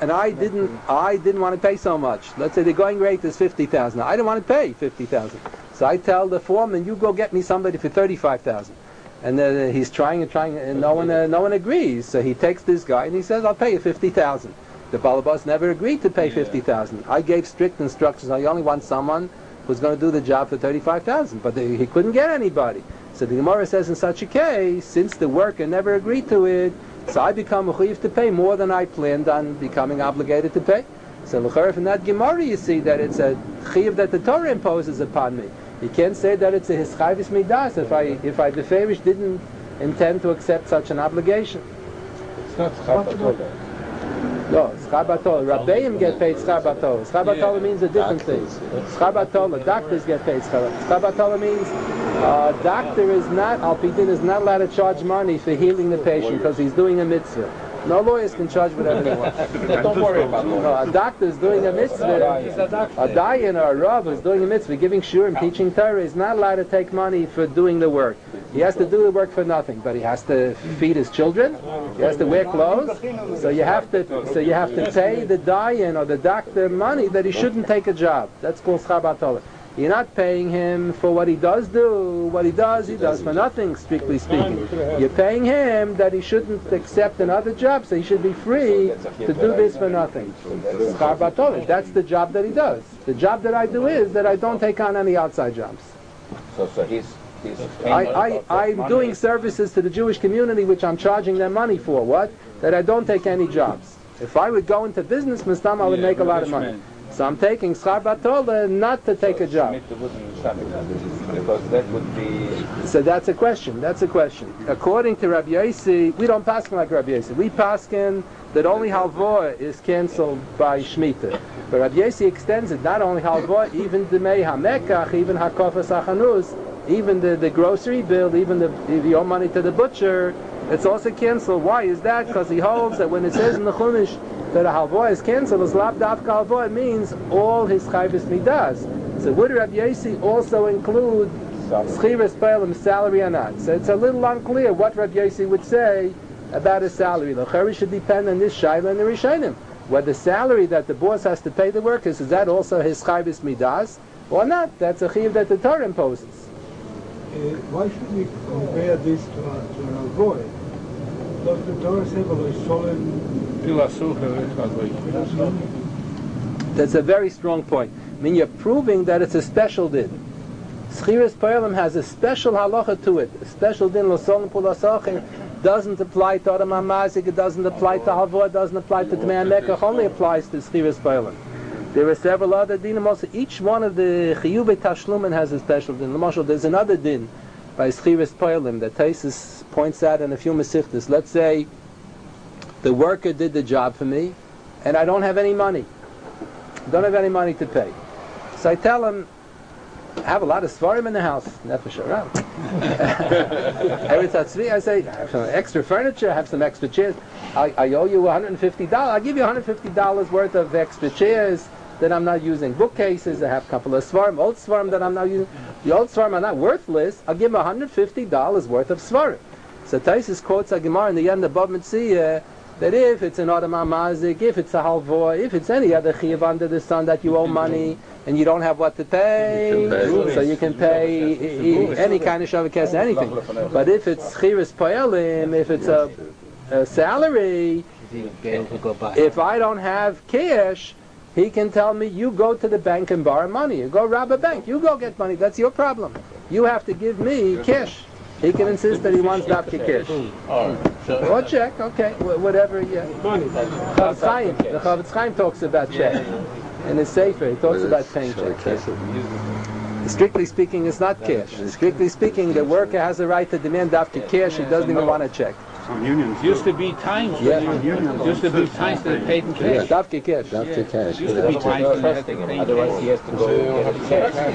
didn't want to pay so much. Let's say the going rate is 50,000. I didn't want to pay 50,000, so I tell the foreman, "You go get me somebody for 35,000." And then he's trying, and no one agrees. So he takes this guy and he says, "I'll pay you 50,000." The Balabas never agreed to pay 50,000. I gave strict instructions. I only want someone who's going to do the job for 35,000. But he couldn't get anybody. So the Gemara says, in such a case, since the worker never agreed to it, so I become mechuyev to pay more than I planned on becoming obligated to pay. So l'choref in that Gemara, you see that it's a chiyuv that the Torah imposes upon me. You can't say that it's a hischayvus midas if I beferish didn't intend to accept such an obligation. It's not Chabbatol. No, schar batol. Rabbeim get paid schar batol. Schar batol means a different thing. Schar batol, doctors get paid schar batol means doctor is not, Al-Pidin is not allowed to charge money for healing the patient because he's doing a mitzvah. No lawyers can charge whatever they want. Don't worry about it. No, a doctor is doing a mitzvah. A dayan or a rav is doing a mitzvah, giving shurim, teaching Torah, is not allowed to take money for doing the work. He has to do the work for nothing, but he has to feed his children. He has to wear clothes. So you have to pay the dayan or the doctor money that he shouldn't take a job. That's called schar batol. You're not paying him for what he does do. What he does for nothing, strictly speaking. You're paying him that he shouldn't accept another job, so he should be free to do this for nothing. Schar batol, that's the job that he does. The job that I do is that I don't take on any outside jobs. So he's I'm doing services to the Jewish community which I'm charging them money for. What? That I don't take any jobs. If I would go into business, Mistam, I would make a lot of money. So I'm taking schar batol not to take a job. Because that would be... So that's a question. According to Rabbi Yossi, we don't paskin like Rabbi Yossi. We paskin that only halvor is cancelled by Shemitah. But Rabbi Yossi extends it, not only halvor, even the mei hamekach, even hakofas achanus, even the grocery bill, even if you owe money to the butcher, it's also canceled. Why is that? Because he holds that when it says in the Chumash that a halvor is cancelled, it's lab dafka halvor, it means all his chayvus midas. So would Rabbi Yossi also include schiras pe'elim, salary or not? So it's a little unclear what Rabbi Yossi would say about his salary. The chari should depend on this shayla and the rishonim. Whether salary that the boss has to pay the workers, is that also his chayvus midas or not? That's a chiyuv that the Torah imposes. Why should we compare this to an alvoy? Does the Torah say, "V'lo yisholem"? That's a very strong point. I mean, you're proving that it's a special din. Schiras Pe'elim has a special halacha to it. A special din, L'solim Pulasachim, doesn't apply to Adam HaMazik, it doesn't apply to Havor, it doesn't apply to Tmei HaMekach, only applies to Schiras Pe'elim. There are several other dinim also. Each one of the Chiyuvei Tashlumin has a special din. L'mashal, there's another din by Schiras Pe'elim that Taisus points out in a few Mesichtas. Let's say The worker did the job for me, and I don't have any money. Don't have any money to pay. So I tell him, I have a lot of svarim in the house. Nefesh around. Every time I say, I have some extra furniture, I have some extra chairs. I owe you $150. I'll give you $150 worth of extra chairs that I'm not using. Bookcases, I have a couple of svarim, old svarim that I'm not using. The old svarim are not worthless. I'll give him $150 worth of svarim. So Taisus quotes a Gemara in the end of Bab Metzia that if it's an Adam Mazik, if it's a halvor, if it's any other chiyuv under the sun that you owe money and you don't have what to pay, so you can pay any kind of shavakes, anything. But if it's chiras poelim, if it's a salary, if I don't have cash, he can tell me, you go to the bank and borrow money. You go rob a bank. You go get money. That's your problem. You have to give me cash. He can insist that he wants dafke cash. Or check, okay, whatever, yeah. Money. The Chavetz Chaim talks about check. In his Sefer, he talks about paying check. Strictly speaking, it's not cash. Strictly speaking, the worker has a right to demand dafke cash. He doesn't even want a check. Some unions. Used to be times. Used to be times that paid in cash. Dafke cash. Dafke cash. Used to be times when they had to pay. Otherwise, he has to go get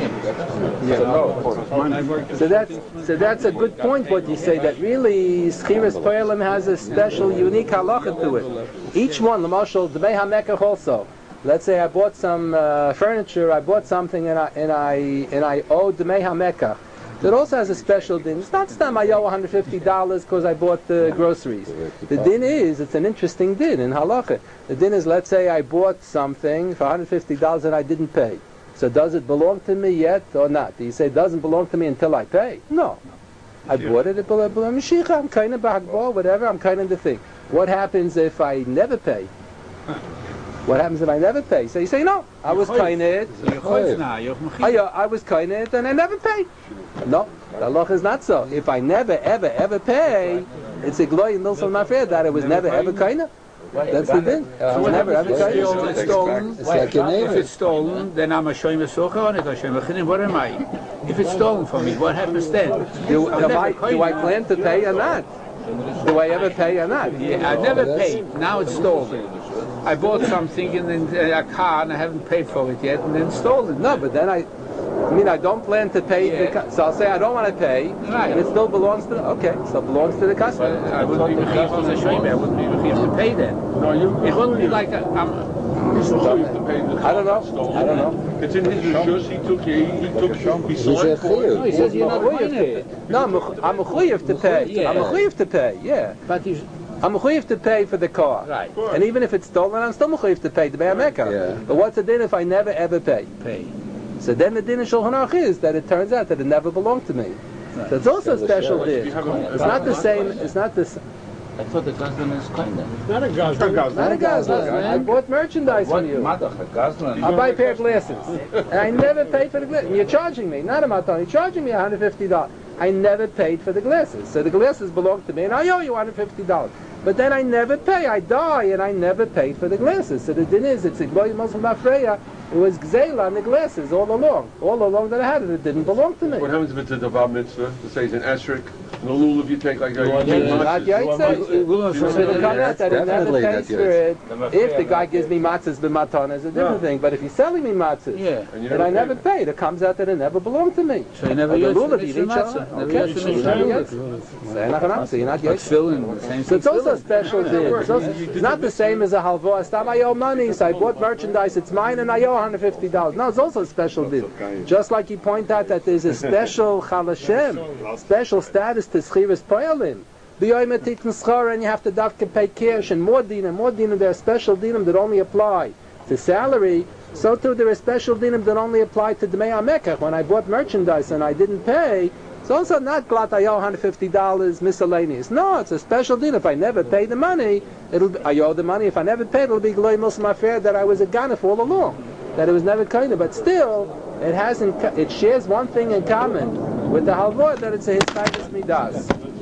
cash. So that's a good point. What you say, that really Schiras Poelim has a special, unique halacha to it. Each one, the Mashal, the Dmei HaMekach also. Let's say I bought some furniture, I bought something, and I owe Dmei HaMekach. That also has a special din. It's not stam I owe $150 because I bought the groceries. The din is, it's an interesting din in halacha. The din is, let's say I bought something for $150 and I didn't pay. So does it belong to me yet or not? Do you say it doesn't belong to me until I pay? No. I bought it, it belongs to me. I'm kind of b'hagbah, whatever, I'm kind of the thing. What happens if I never pay? What happens if I never pay? So you say, no, I was kained. I was kained and I never paid. No, the halacha is not so. If I never, ever pay, it's a glory in Milson Mafred that I was never, ever kained. That's the thing. I was never, ever kained. It's stolen. It's like a neighbor. If it's stolen, then I'm a shoyim socha on it. What am I? If it's stolen from me, what happens then? Do I plan to pay or not? Do I ever pay or not? Yeah, I never paid. Now it's stolen. I bought something in a car and I haven't paid for it yet, and then stolen. No, but then I don't plan to pay. So I'll say I don't want to pay, and it still belongs to. Okay, so it belongs to the customer. I wouldn't be mechiv on the shoyim. I wouldn't be mechiv to pay then. No, It wouldn't be like I don't know. It's in his rishus. He says you're not mechuyev. No, I'm mechuyev to pay. Yeah. I'm mechuyev to pay. Yeah. But you, I'm mechuyev to pay for the car. Right. And even if it's stolen, I'm still mechuyev to pay the Beit HaMekach. Yeah. But what's the din if I never ever pay? So then the din in Shulchan Aruch is that it turns out that it never belonged to me. So it's also a special din. It's not the same. It's not the. I thought the Gazlan is kind of. Not a gazlan. Not a gazlan. I bought merchandise from you. Madach, a Gazlan? I buy a pair of glasses, and I never paid for the glasses. And you're charging me, not a maton. You're charging me $150. I never paid for the glasses, so the glasses belong to me, and I owe you $150. But then I never pay. I die, and I never paid for the glasses. So the din is, it's a glory Muslim Mafreya. It was gzeila on the glasses all along that I had it. It didn't belong to me. What happens if it's a Davar Mitzvah? It says in Esrik, and the lulav you take like that. Not yaitse. So it'll come out that it never pays for it. If the guy gives me matzahs b'matan, is a different thing. But if he's selling me matzahs, and I never paid, it comes out that it never belonged to me. so you never The used lulav to you the didn't charge. matzah. Never Okay, used so to you're the not matzah. so you're not It's filling the same So it's also a special din. It's not the same as a halva. Stam I owe money, so I bought merchandise. It's mine, and I owe $150. No, it's also a special din. Just like you point out that there's a special chalashem, special status to schiras poelim. B'yoyim etitn schar, and you have to dafke pay cash, and more dinim. There are special dinim that only apply to salary. So too there are special dinim that only apply to Dmei HaMekach. When I bought merchandise and I didn't pay, it's also not glat I owe $150 miscellaneous. No, it's a special din. If I never pay the money, I owe the money. If I never paid, it'll be glory Muslim affair that I was a ganef all along, that it was never kind of. But still, it shares one thing in common with the halvor, that it's a hiskayis midas.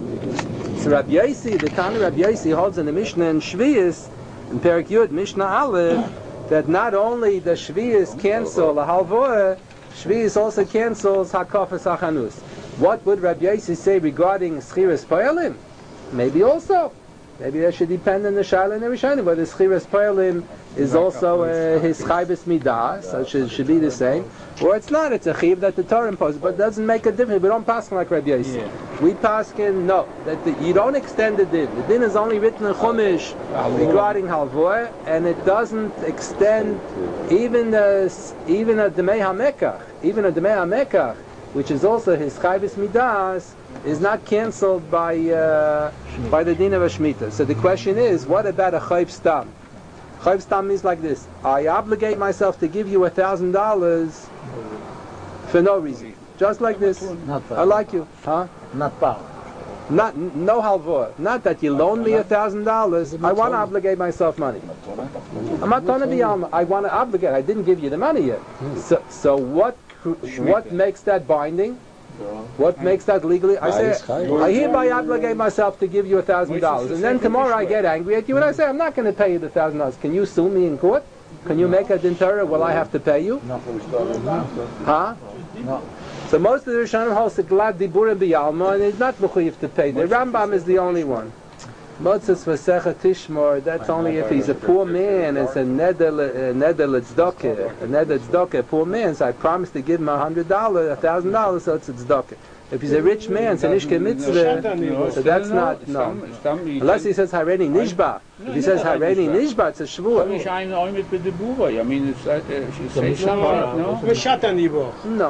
So Rabbi Yossi, the Tana Rabbi Yossi holds in the Mishnah in Shvius, in Perek Yud, Mishnah Aleph, that not only does Shvius cancel a halvor, Shvius also cancels hakafas hachanus. What would Rabbi Yossi say regarding schiras poelim? Maybe also. Maybe that should depend on the Shaila and the Rishonim, whether Schiras Poyalim is also his Chaybis Midah, so it should be the same. Or it's not, it's a Chiv that the Torah imposes, but it doesn't make a difference. We don't pass like Rabbi Yossi. Yeah. We pass no, that you don't extend the din. The din is only written in Chumash regarding Halvoah, and it doesn't extend even a Demei HaMekach, which is also his Chaybis Midas, is not cancelled by the din of a Shemitah. So the question is, what about a Chayv Stam? Chayv Stam means like this: I obligate myself to give you $1,000 for no reason, just like this. I like you, huh? Not power. No halvoah. Not that you loan me $1,000. I want to obligate myself money. I'm not going to be on. I want to obligate. I didn't give you the money yet. So what makes that binding? What makes that legally? I say, I hereby obligate myself to give you $1,000, and then tomorrow I get angry at you and I say, I'm not going to pay you the $1,000. Can you sue me in court? Can you make a din Torah? Will I have to pay you? No. Huh? No. So most of the Rishonim hold the glad diburim b'yalma, and it's not mechuyev to pay. The Rambam is the only one. Motzes v'secha tishmor. That's only if he's a poor man. It's a neder tzedakah, poor man. So I promise to give him $100, $1,000, so it's a tzedakah. If he's a rich man, it's an ishke mitzvah. So that's not unless he says hareni nishba. If he says hareni nishba, it's a shvuah. I mean, she says something. No.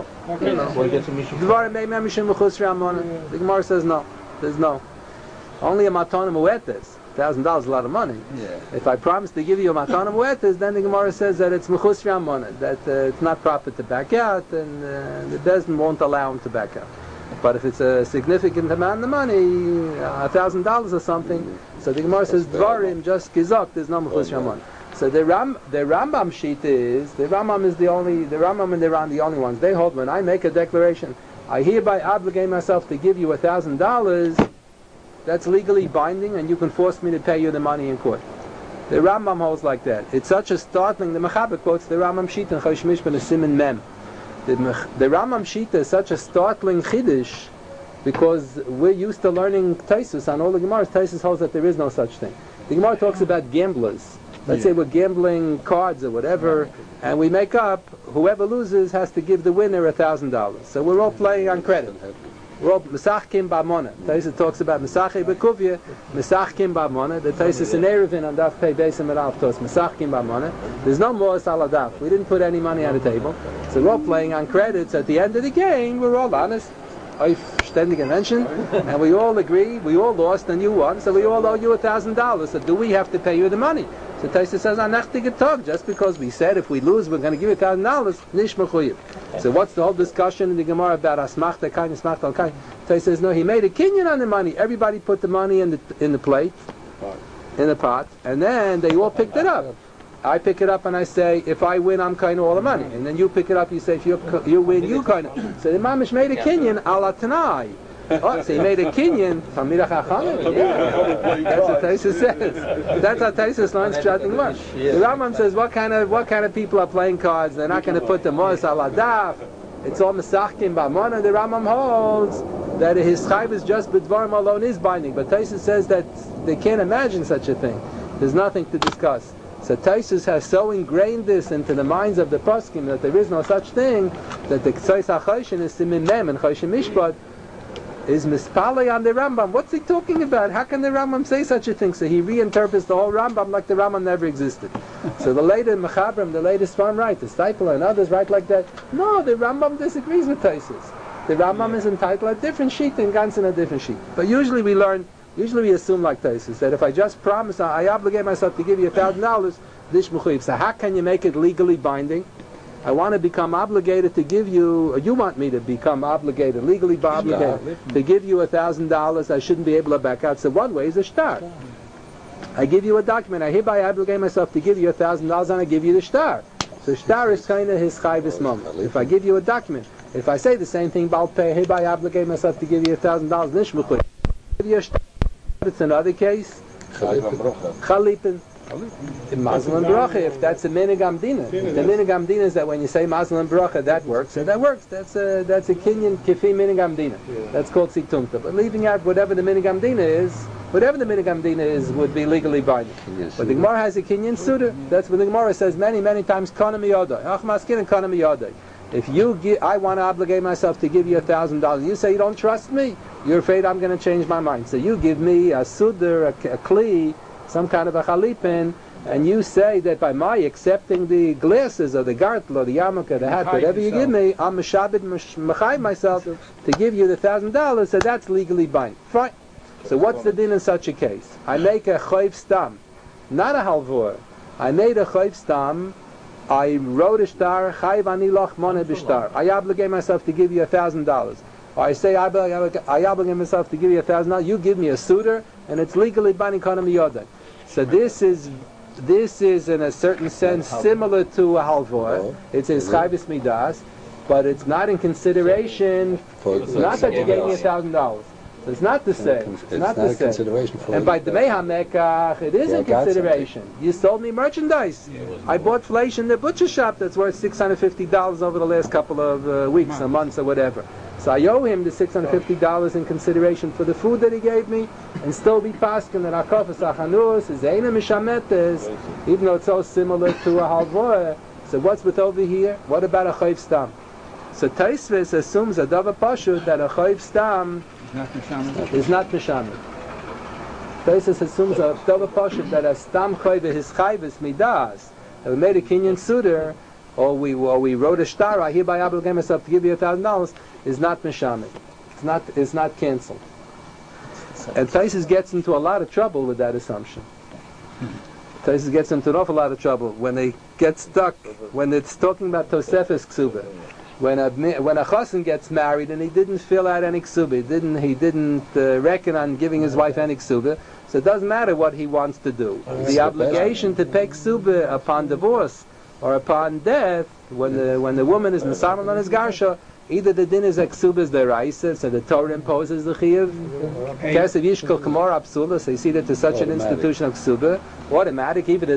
The Gemara says no. There's no. Only a matana muetes. $1,000 is a lot of money. Yeah. If I promise to give you a matana muetes, then the Gemara says that it's mechus ramona, that it's not proper to back out, and the Bezdin won't allow him to back out. But if it's a significant amount of money, $1,000 or something, so the Gemara says dvarim just gizok. There's no mechus ramona. So the Rambam sheet is the Rambam and the Ran the only ones. They hold when I make a declaration, I hereby obligate myself to give you $1,000. That's legally binding, and you can force me to pay you the money in court. The Rambam holds like that. It's such a startling. The Mechaber quotes the Rambam Shita in Chosh Mishpan Siman Mem. The Rambam Shita is such a startling chiddush because we're used to learning Taisus on all the Gemaras. Taisus holds that there is no such thing. The Gemara talks about gamblers. Let's say we're gambling cards or whatever, and we make up whoever loses has to give the winner $1,000. So we're all playing on credit. We're all Mesachkim Ba'mona. Taisus talks about Mesachim B'Kuvya, Mesachkim Ba'mona. The Taisus in Erevin on Daf Pei Beisim and Alf Tos, Mesachkim Ba'mona. There's no more Saladaf. We didn't put any money on the table. So we're all playing on credits. At the end of the game, we're all honest. Ständig Convention, and we all agree, we all lost and you won, so we all owe you $1,000. So do we have to pay you the money? So Taisa says, just because we said if we lose we're going to give you $1,000, nish mechuyev. So what's the whole discussion in the Gemara about asmachta kain, asmachta al kain? Taisa says, no, he made a kinyan on the money. Everybody put the money in the plate, in the pot, and then they all picked it up. I pick it up and I say, if I win, I'm kind of all the money. And then you pick it up, you say, if you win, you kind of. So the Mamish made a kinyan ala tanai. Oh, so he made a kinyan from Mirach HaChamim. Yeah, that's what Taisa says. That's how Taisa learns chatting much. The Rambam says, what kind of people are playing cards? They're not going to put the mos ala daf. It's all mesachkim ba'mona. The Rambam holds that his chayv is just b'dvarim alone is binding. But Taisa says that they can't imagine such a thing. There's nothing to discuss. So Taisus has so ingrained this into the minds of the poskim that there is no such thing, that the Ktsois HaChoshen is Simin Mem and Choshen Mishpat is mispalei on the Rambam. What's he talking about? How can the Rambam say such a thing? So he reinterprets the whole Rambam like the Rambam never existed. So the later Mechabrim, the latest one, right, the Stipler and others write like that. No, the Rambam disagrees with Taisus. The Rambam is entitled a different sheet and Gans in a different sheet. But usually we assume like Taisus, that if I just promise, I obligate myself to give you $1,000, dish mechuyev. So how can you make it legally binding? I want to become obligated to give you, or you want me to become obligated, legally obligated, to give you $1,000. I shouldn't be able to back out. So one way is a shtar. I give you a document. I hereby obligate myself to give you $1,000, and I give you the shtar. So shtar is kind of his chayvis moment. If I give you a document, if I say the same thing, Baal Peh, hereby obligate myself to give you $1,000, dish mechuyev. Give you a shtar. It's another case. Chalipin. In Mazel and Bracha, if that's a minig amdina, the minig amdina is that when you say Mazel and Bracha, that works. So that works. That's a kinyan kifi minig amdina. That's called siktumta. But leaving out whatever the minig amdina is, Whatever the Minig Amdina is would be legally binding. But the Gemara has a Kinyan Suda. That's what the Gemara says many, many times, Kana miyodai. Ach maskin and Kana miyodai. If you give, I want to obligate myself to give you $1,000. You say you don't trust me. You're afraid I'm going to change my mind. So you give me a Suda, a Kli, some kind of a Chalipin, and you say that by my accepting the glasses or the gartel or the yarmulke or the hat, whatever you give me, I'm Meshabed Mechai myself to give you the $1,000, so that's legally binding. Fine. So what's the din in such a case? I make a Chayv Stam, not a Halvor. I made a Chayv Stam, I wrote a star, Chayv Ani Loch Mone B'Shtar. I obligate myself to give you $1,000. Or I say I obligate myself to give you $1,000, you give me a suitor, and it's legally binding Kana Miyodai. So this is in a certain sense similar to a halvor. It's a schayvis midas, but it's not in consideration. It's not that you gave me $1,000. So it's not the same. It's not the same. And by the mehamekach, it is in consideration. You sold me merchandise. I bought flesh in the butcher shop that's worth $650 over the last couple of weeks or months or whatever. So I owe him the $650 in consideration for the food that he gave me, and still be paskin that akafas achanus is eina mishametes, even though it's so similar to a halvor. So what's with over here? What about a chayv stam? So Taisvis assumes a davar pashut that a chayv stam is not mishamet. Taisvis assumes a davar pashut that a stam chayv is chayvis midas. And we made a kinyan suder, or we wrote a star. I hereby obligate myself to give you $1,000. Is not mishamet. It's not cancelled. And Taisus gets into a lot of trouble with that assumption. Taisus gets into an awful lot of trouble when they get stuck, when it's talking about Tosefes Ksuba. When a chassan gets married and he didn't fill out any ksuba, he didn't reckon on giving his wife any ksuba, so it doesn't matter what he wants to do. The obligation to pay ksuba upon divorce or upon death, when the woman is mesaman on his garsha, either the din is exubas deraisa, so the Torah imposes the chiyuv. Kesev yishkol kamor absula, so you see that to such an institution of ksuba, automatic. Either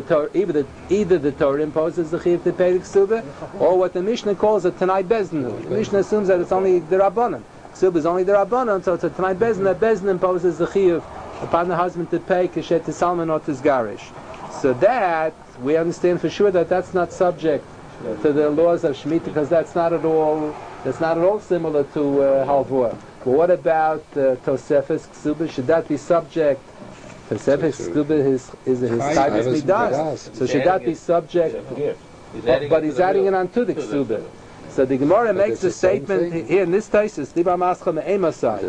the Torah imposes the chiyuv to pay the ksuba, or what the Mishnah calls a tanai bezdin. The Mishnah assumes that it's only the rabbanon. Ksuba is only the rabbanon, so it's a tanai bezdin. That bezdin imposes the chiyuv upon the husband to pay kashet to salman or to zgarish. So that we understand for sure that that's not subject to the laws of Shemitah, because that's not at all similar to halvor. But what about Tosefes Ksuba? Should that be subject? Tosefes Ksuba is his chayvus midas. So should that be subject? But he's adding it on to the Ksuba. So the Gemara makes a statement here in this Taisus, Liba Mascha Me'emasai.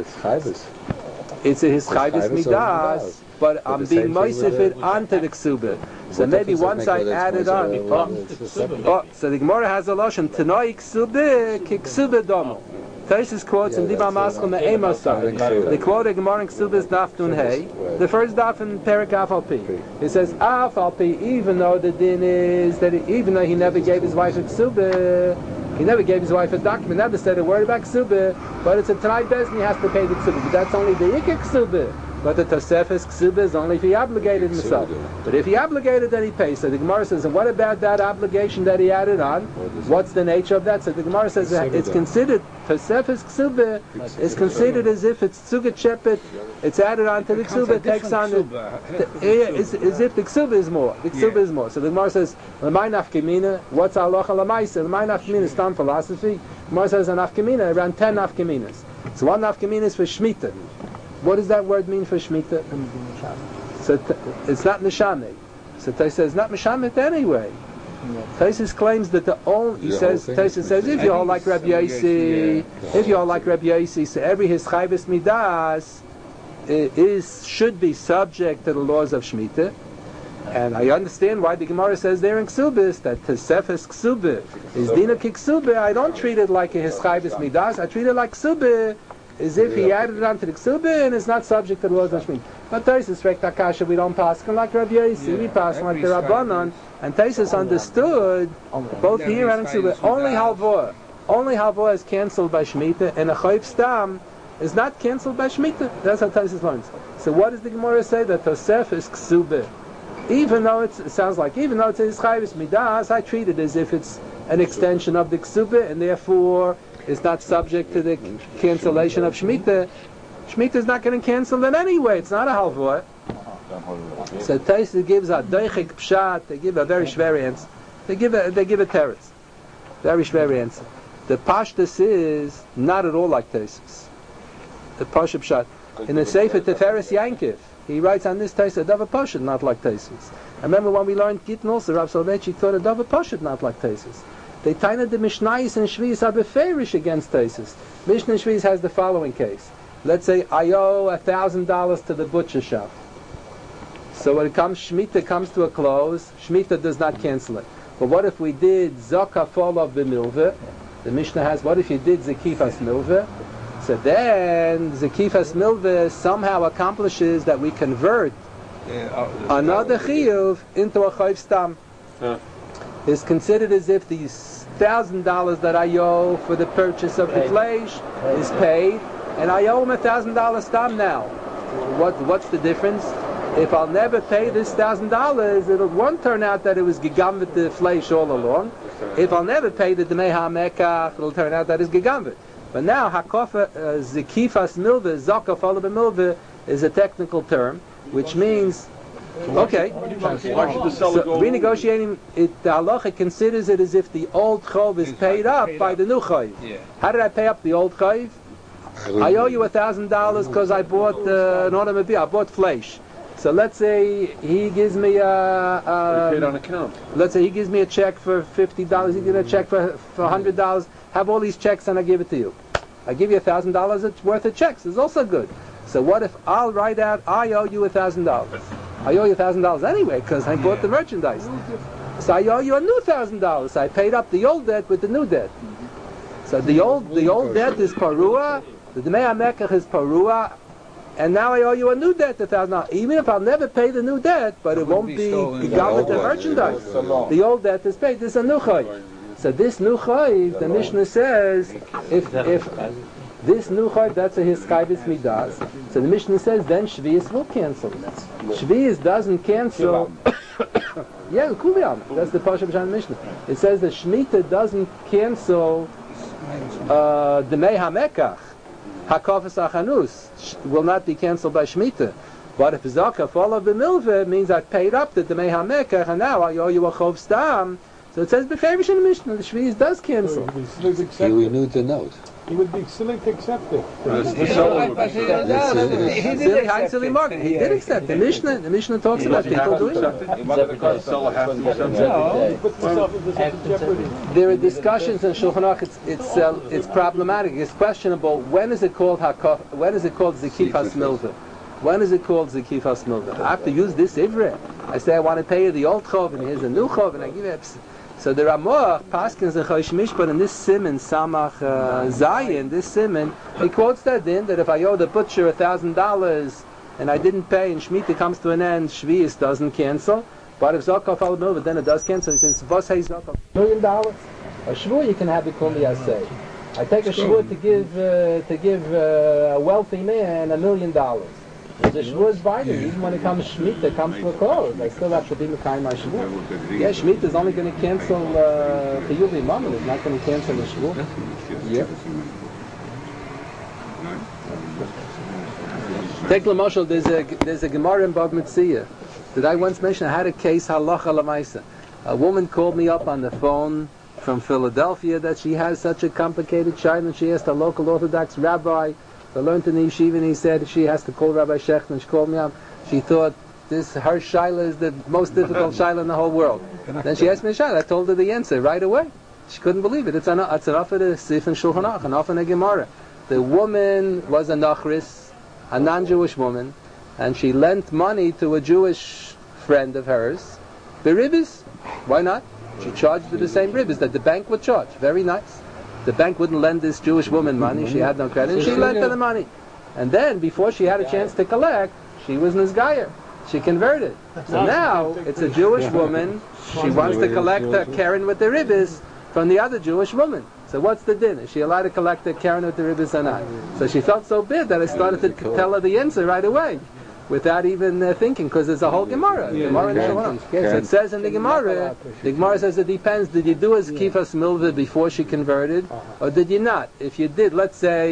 It's his chayvus midas, but I'm being moisif it onto the Ksuba. So maybe once I add it on, so the Gemara has a lotion, Tanoi Ksuba, Kiksuba Domo. Taisus quotes in Liba Mascha Me'emasai. The quote of Gemara in Ksuba is Daf Nun Hey, the first daf in Perik Afal Pi. It says, Afal Pi, even though the din is that even though he never gave his wife a Ksuba, he never gave his wife a document, never said a word about Ksuba, but it's a Tanai Bezdin, he has to pay the Ksuba. But that's only the Ikka Ksuba. But the Tosefes Ksuba is only if he obligated himself. But if he obligated, then he pays. So the Gemara says, and what about that obligation that he added on? What's the nature of that? So the Gemara says that it's considered, Tosefes Ksuba is considered as if it's Tzugat Shepet, it's added on to the Ksuba, it takes on as if the Ksuba is more. The Ksuba is more. So the Gemara says, L'may nafkemina, what's halacha l'maisa? L'may nafkemina is Stam philosophy. The Gemara says a nafkemina, around 10 nafkeminas. So one nafkemina is for Shemitah. What does that word mean for Shemitah? So it's not Neshameh. So Taisa says, not Neshameh anyway. Taisa claims that Taisa says, if you all like Rabbi Yossi, so every his chayvus midas should be subject to the laws of Shemitah. And I understand why the Gemara says there in Ksubis that Tosefes Ksubah is Dina Kiksubah. I don't treat it like a his chayvus midas. I treat it like Ksubah, as if he added it onto the Ksubah and is not subject to the laws of Shemitah. But Taisus Rek Takasha, we don't pass like Rabbi Yossi, we pass like the Rabbanon. And Taisus understood both here and in Ksubah. Only Halvor is cancelled by Shemitah, and a Chayv Stam is not cancelled by Shemitah. That's how Taisus learns. So what does the Gemara say? That Tosefes Ksubah, even though it sounds like, even though it's his chayvus midas, I treat it as if it's an extension of the Ksubah, and therefore is not subject to the cancellation of Shemitah. Shemitah is not going to cancel it anyway. It's not a halvor. So Taisus gives a doichik pshat. They give a very schwer answer. They give a teretz. Very schwer answer. The pashtus is not at all like Taisus. The pasha pshat. In the Sefer Teferes Yankiv, he writes on this Taisus, a davar pashut not like Taisus. I remember when we learned Gittin also, Rav Soloveitchik thought a davar pashut not like Taisus. They taina the Mishnayos and Shvius are beferish against Taisus. Mishnah Shvius has the following case. Let's say I owe $1,000 to the butcher shop. So when it comes, Shemitah comes to a close, Shemitah does not cancel it. But what if we did Zakah Folav b'milveh? The Mishnah has, what if you did Zekifas milveh? So then, Zekifas milveh somehow accomplishes that we convert another chiyuv into a chayv stam. It's considered as if these $1,000 that I owe for the purchase of the flesh is paid, and I owe him $1,000 stam now. What's the difference? If I'll never pay this $1,000, it'll one turn out that it was gigamvit the flesh all along. If I'll never pay the Dmei HaMekach, it'll turn out that it's gigamvit. But now Hakofa Zekifas milveh, Zakah Folav b'milveh is a technical term, which means okay. Why should the seller So go? renegotiating it, the halacha considers it as if the old chov is paid up by the new chayv. How did I pay up the old chayv? I owe you $1,000 because I bought an automobile. I bought flesh. So let's say he gives me Paid on account. let's say he gives me a check for $50. He gives me a check for $100. Have all these checks and I give it to you. I give you $1,000 worth of checks. It's also good. So what if I'll write out I owe you $1,000? I owe you $1,000 anyway because I bought the merchandise. So I owe you a new $1,000. I paid up the old debt with the new debt. So the old debt is parua. The Dmei HaMekach is parua. And now I owe you a new debt, $1,000. Even if I'll never pay the new debt, but it won't be government the merchandise. The old debt is paid. This is a new chayv. So this new chayv, the Mishnah says, if this new chayv, that's a hiskaibis midas. So the Mishnah says, then Shvius will cancel. Shvius doesn't cancel. Yeah, Kuliyam. That's the Pasha B'Shan Mishnah. It says that Shemitah doesn't cancel Dmei HaMekach. Hakafas Achanus will not be cancelled by Shemitah. But if Zakah Folav b'milveh means I paid up the Dmei HaMekach and now I owe you a chov stam. So it says b'ferish in the Mishnah, the Shvius does cancel. He renewed the note. He would be silly to accept it. The seller would be He did accept it. The Mishnah talks about people doing it. The seller has to accept it. No, he puts himself in jeopardy. There are discussions in Shulchan Aruch. It's problematic. It's questionable. When is it called Hakaf? When is it called Zekifas milveh? When is it called Zekifas milveh? I have to use this ivre. I say I want to pay you the old chov and here's a new chov and I give it. So there are more paskins in Chosh Mishpat in this simon Samach Zayin. This simon he quotes that in that if I owe the butcher $1,000 and I didn't pay and Shemitah comes to an end, Shvius doesn't cancel. But if Zakah Folav b'milveh, then it does cancel. He says, "Vos hey Zakah $1 million? A shvur you can have it kuli asay. I take a shvur to give a wealthy man $1 million. The shvur is vital. Even when it comes Shemitah, comes to a close. I still have to be mekayim my shvur. Yeah, Shemitah is only going to cancel the Yuli Mammon. It's not going to cancel the shvur. Yeah. Take Lamoshel. There's a Gemara in Bava Metzia. Did I once mention I had a case halacha lamaisa? A woman called me up on the phone from Philadelphia that she has such a complicated child and she asked a local Orthodox rabbi to learn in the yeshiva and he said she has to call Rabbi Shecht and she called me up. She thought her shaila is the most difficult shaila in the whole world. Then she asked me a shaila. I told her the answer right away. She couldn't believe it. It's an offer to Sif and Shulchan Aruch, an offer to Gemara. The woman was a nachris, a non-Jewish woman, and she lent money to a Jewish friend of hers. The ribbis, why not? She charged her the same ribbis that the bank would charge. Very nice. The bank wouldn't lend this Jewish woman money. She had no credit. And she lent her the money. And then, before she had a chance to collect, she was Nizgayer. She converted. So now, it's a Jewish woman. She wants to collect her Karen with the ribbis from the other Jewish woman. So what's the din? Is she allowed to collect her Karen with the ribbis or not? So she felt so bad that I started to tell her the answer right away, without even thinking, because there's a whole Gemara. Gemara in the Shulchan Aruch. So it says in the Gemara says it depends. Did you do as Kifas Milveh before she converted, or did you not? If you did, let's say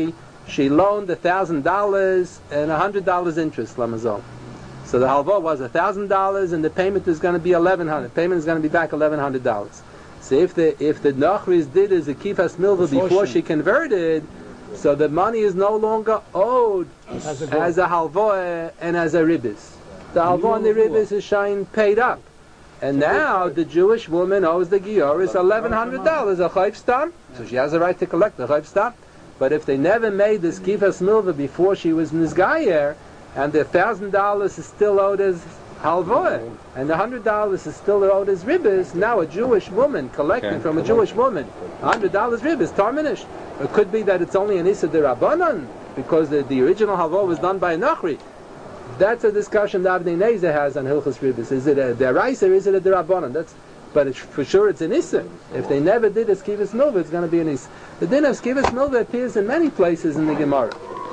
she loaned $1,000 and $100 interest, Lamazol. So the halva was $1,000 and the payment is going to be $1,100. Payment is going to be back $1,100. So if the Nachris did as a kifas milva before she converted, so the money is no longer owed as a halva and as a ribis. The halva and the ribis is shine paid up. And now the Jewish woman owes the Gioris $1,100, a chayv stam. So she has a right to collect the chayv stam. But if they never made this kifas milva before she was nizgayer, and the $1,000 is still owed as halvoah, and the $100 is still owed as ribis, now a Jewish woman collecting from a Jewish woman $100 ribis, tarminish. It could be that it's only an Issa de Rabbanan, because the original halvoah was done by a Nachri. That's a discussion that Avnei Nezer has on Hilchos Ribis. Is it a deraisa or is it a derabanan? But for sure it's an issa. If they never did a skivas milva, it's going to be an issa. The din of skivas milva appears in many places in the Gemara.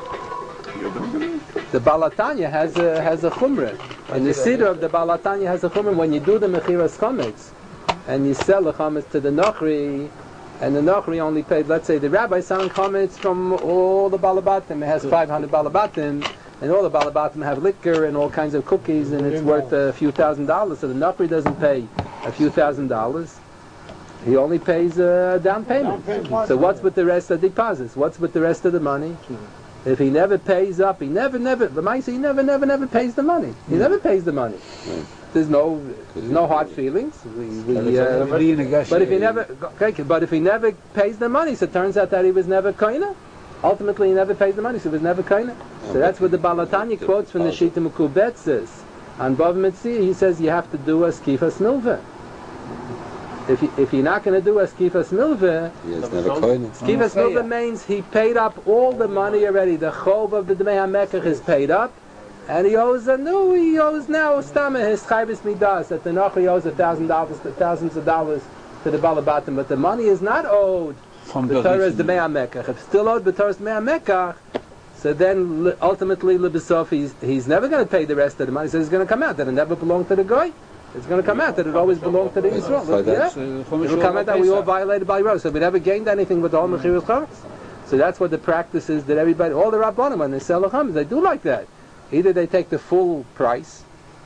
The Balatanya has a chumrah. And the Siddur of the Balatanya has a chumrah when you do the mechiras chametz and you sell the chametz to the Nachri, and the Nachri only paid, let's say the rabbi selling chametz from all the Balabatim. It has 500 Balabatim. And all the Balabatim have liquor and all kinds of cookies, and it's worth a few $1,000s. So the Nachri doesn't pay a few $1,000s. He only pays a down payment. So what's with the rest of the deposits? What's with the rest of the money? If he never pays up, he never pays the money. He never pays the money. There's no hard feelings. But if he never pays the money, so it turns out that he was never koina. Ultimately, he never pays the money, so he was never koina. So that's what the Balatanya quotes from the Shita Mekubet says. On Bav Mitzvah, he says you have to do a skifas milva. If you're not going to do a skifas milva, skifas milva means he paid up all the money already. The chov of the Dmei HaMekach is paid up, and he owes now Stama his chayvis midas, that the Nachri owes $1,000, thousands of dollars to the Balabatim, but the money is not owed. From the Torah is the Dmei HaMekach. If still owed the Torah is the Dmei HaMekach, so then ultimately Libesov he's never going to pay the rest of the money. So it's going to come out that it never belonged to the guy. It's going to come out that it always belonged to the Yisrael. It'll come out that we all violated by Rose. So we never gained anything with the whole Mechirus Chametz. So that's what the practice is, that everybody, all the Rabbanim, when they sell the Chametz, they do like that. Either they take the full price.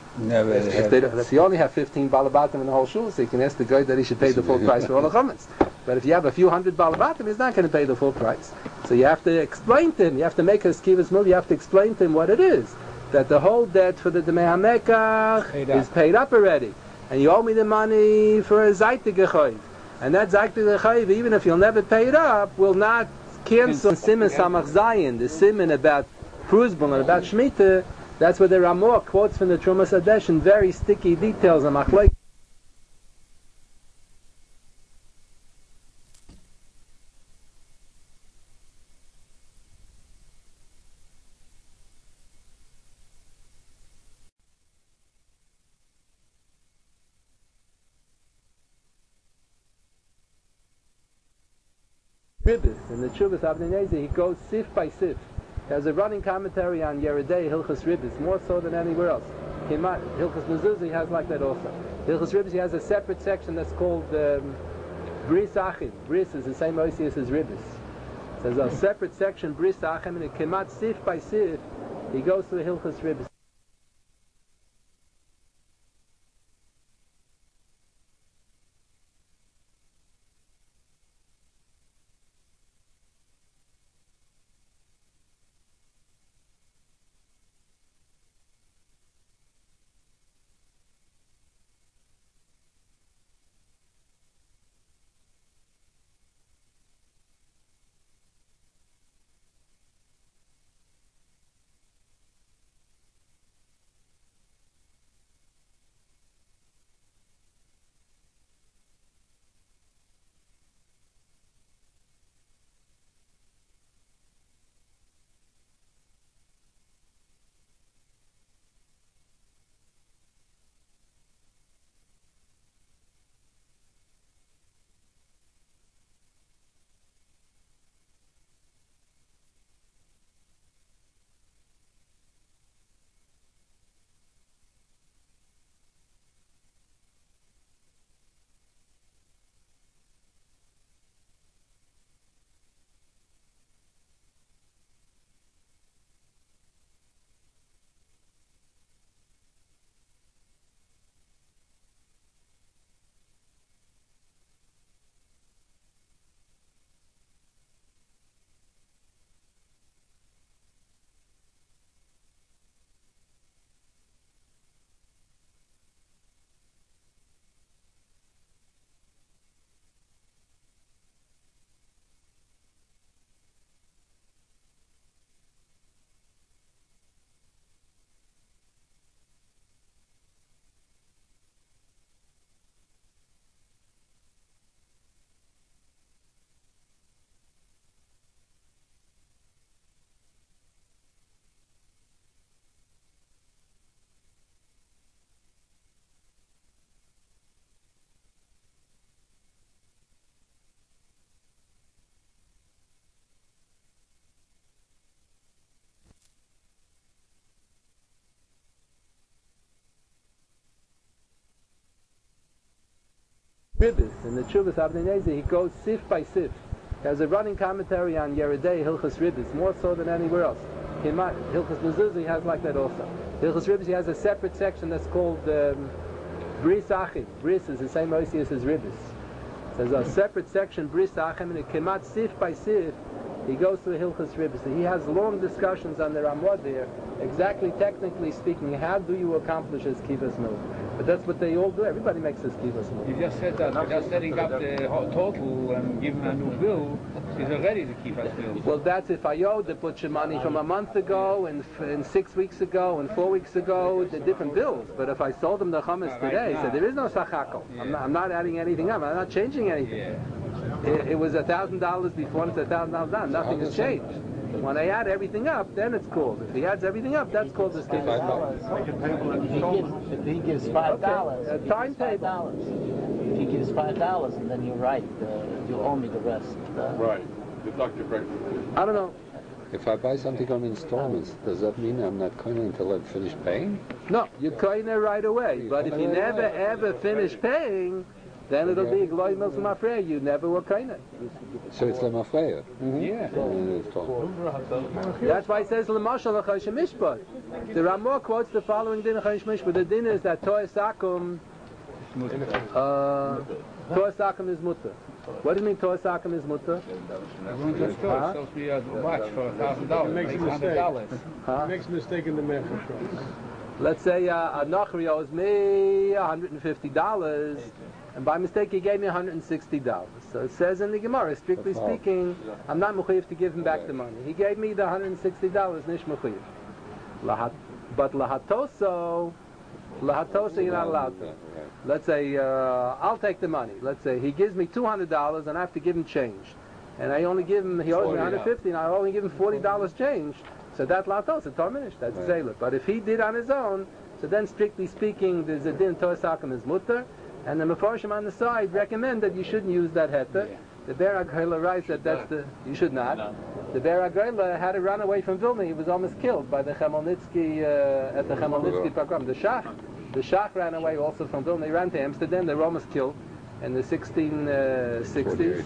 If you only have 15 Balabatim in the whole shul, so you can ask the guy that he should pay the full price for all the Chametz. But if you have a few hundred Balabatim, he's not going to pay the full price. So you have to explain to him, you have to make a skivas mil, you have to explain to him what it is. That the whole debt for the Dmei HaMekach is paid up already. And you owe me the money for a Zayte Gechoiv. And that Zayte Gechoiv, even if you'll never pay it up, will not cancel Simen Samach Zayin, the Simen about Pruzbun and about Shemitah. That's where there are more quotes from the Trumas Hadesh and very sticky details on Machlok. In the Chuvas Avnei Nezer, he goes sif by sif. There's a running commentary on Yeridei Hilchas Ribis, more so than anywhere else. Hilchas Mezuzah, he has like that also. Hilchas Ribis, he has a separate section that's called Bris Achim. Bris is the same Oisius as Ribis. So there's a separate section, Bris Achim, and it came out sif by sif. He goes to the Hilchas Ribis. Ribbis, in the Chuvas Avnei Nezer, he goes sif by sif. He has a running commentary on Yeridei Hilchas Ribbis, more so than anywhere else. Hilchas Mezuzah, he has like that also. Hilchas Ribbis, he has a separate section that's called Bris Achim. Bris is the same Oisius as Ribbis. So there's a separate section, Bris Achim, and it kemat sif by sif. He goes to the Hilchas Ribbis. He has long discussions on the Ramad there, exactly technically speaking, how do you accomplish this Kivas Mil? But that's what they all do. Everybody makes this Kivas Mil. You just said that just setting up the total and giving a new bill is already the Kivas Mil. Well, that's if I owed the butcher money from a month ago and 6 weeks ago and 4 weeks ago, the different bills. But if I sold them the chametz today, so there is no sachakol. Yeah. I'm not adding anything up. I'm not changing anything. Yeah. It was $1,000 before and it's $1,000 now. Nothing has changed. When I add everything up, then it's called. If he adds everything up, that's called the statement. If he gives $5, Okay. Timetable. If he gives $5, and then you write, you owe me the rest. Right. Deduct your breakfast. I don't know. If I buy something on installments, does that mean I'm not koine until I've finished paying? No, you're koine right away. But if you never ever finish paying, then it'll be gloi milz mafrei. You never were koine. So it's lemafreya. Yeah. That's why it says l'mashal l'chayshim mishpat. The Ramah quotes the following din of chayshim mishpat. The din is that toy sakum is mutter. What do you mean toy sakum is mutter? Everyone just thought it's supposed to be a watch for $1,000, Makes a mistake. $800. Makes a mistake in the message. Let's say a Nachri owes me $150, and by mistake he gave me $160. So it says in the Gemara, strictly speaking, I'm not mechuyev to give him back the money. He gave me the $160, nish mechuyev. But lahatoso, you're not allowed to. Let's say I'll take the money. Let's say he gives me $200 and I have to give him change, and I only give him, he owes me $150 and I only give him $40 change. So that latos, it's tarminish, that's a zayla. But if he did on his own, so then strictly speaking, there's a din tosakim is mutter, and the mefarshim on the side recommend that you shouldn't use that heter. Yeah. The Ber Agreila writes that you should not. The Ber Agreila had to run away from Vilna. He was almost killed by the Chmelnitsky at the Chmelnitsky pogrom. The Shach ran away also from Vilna. He ran to Amsterdam. They were almost killed in the 1660s.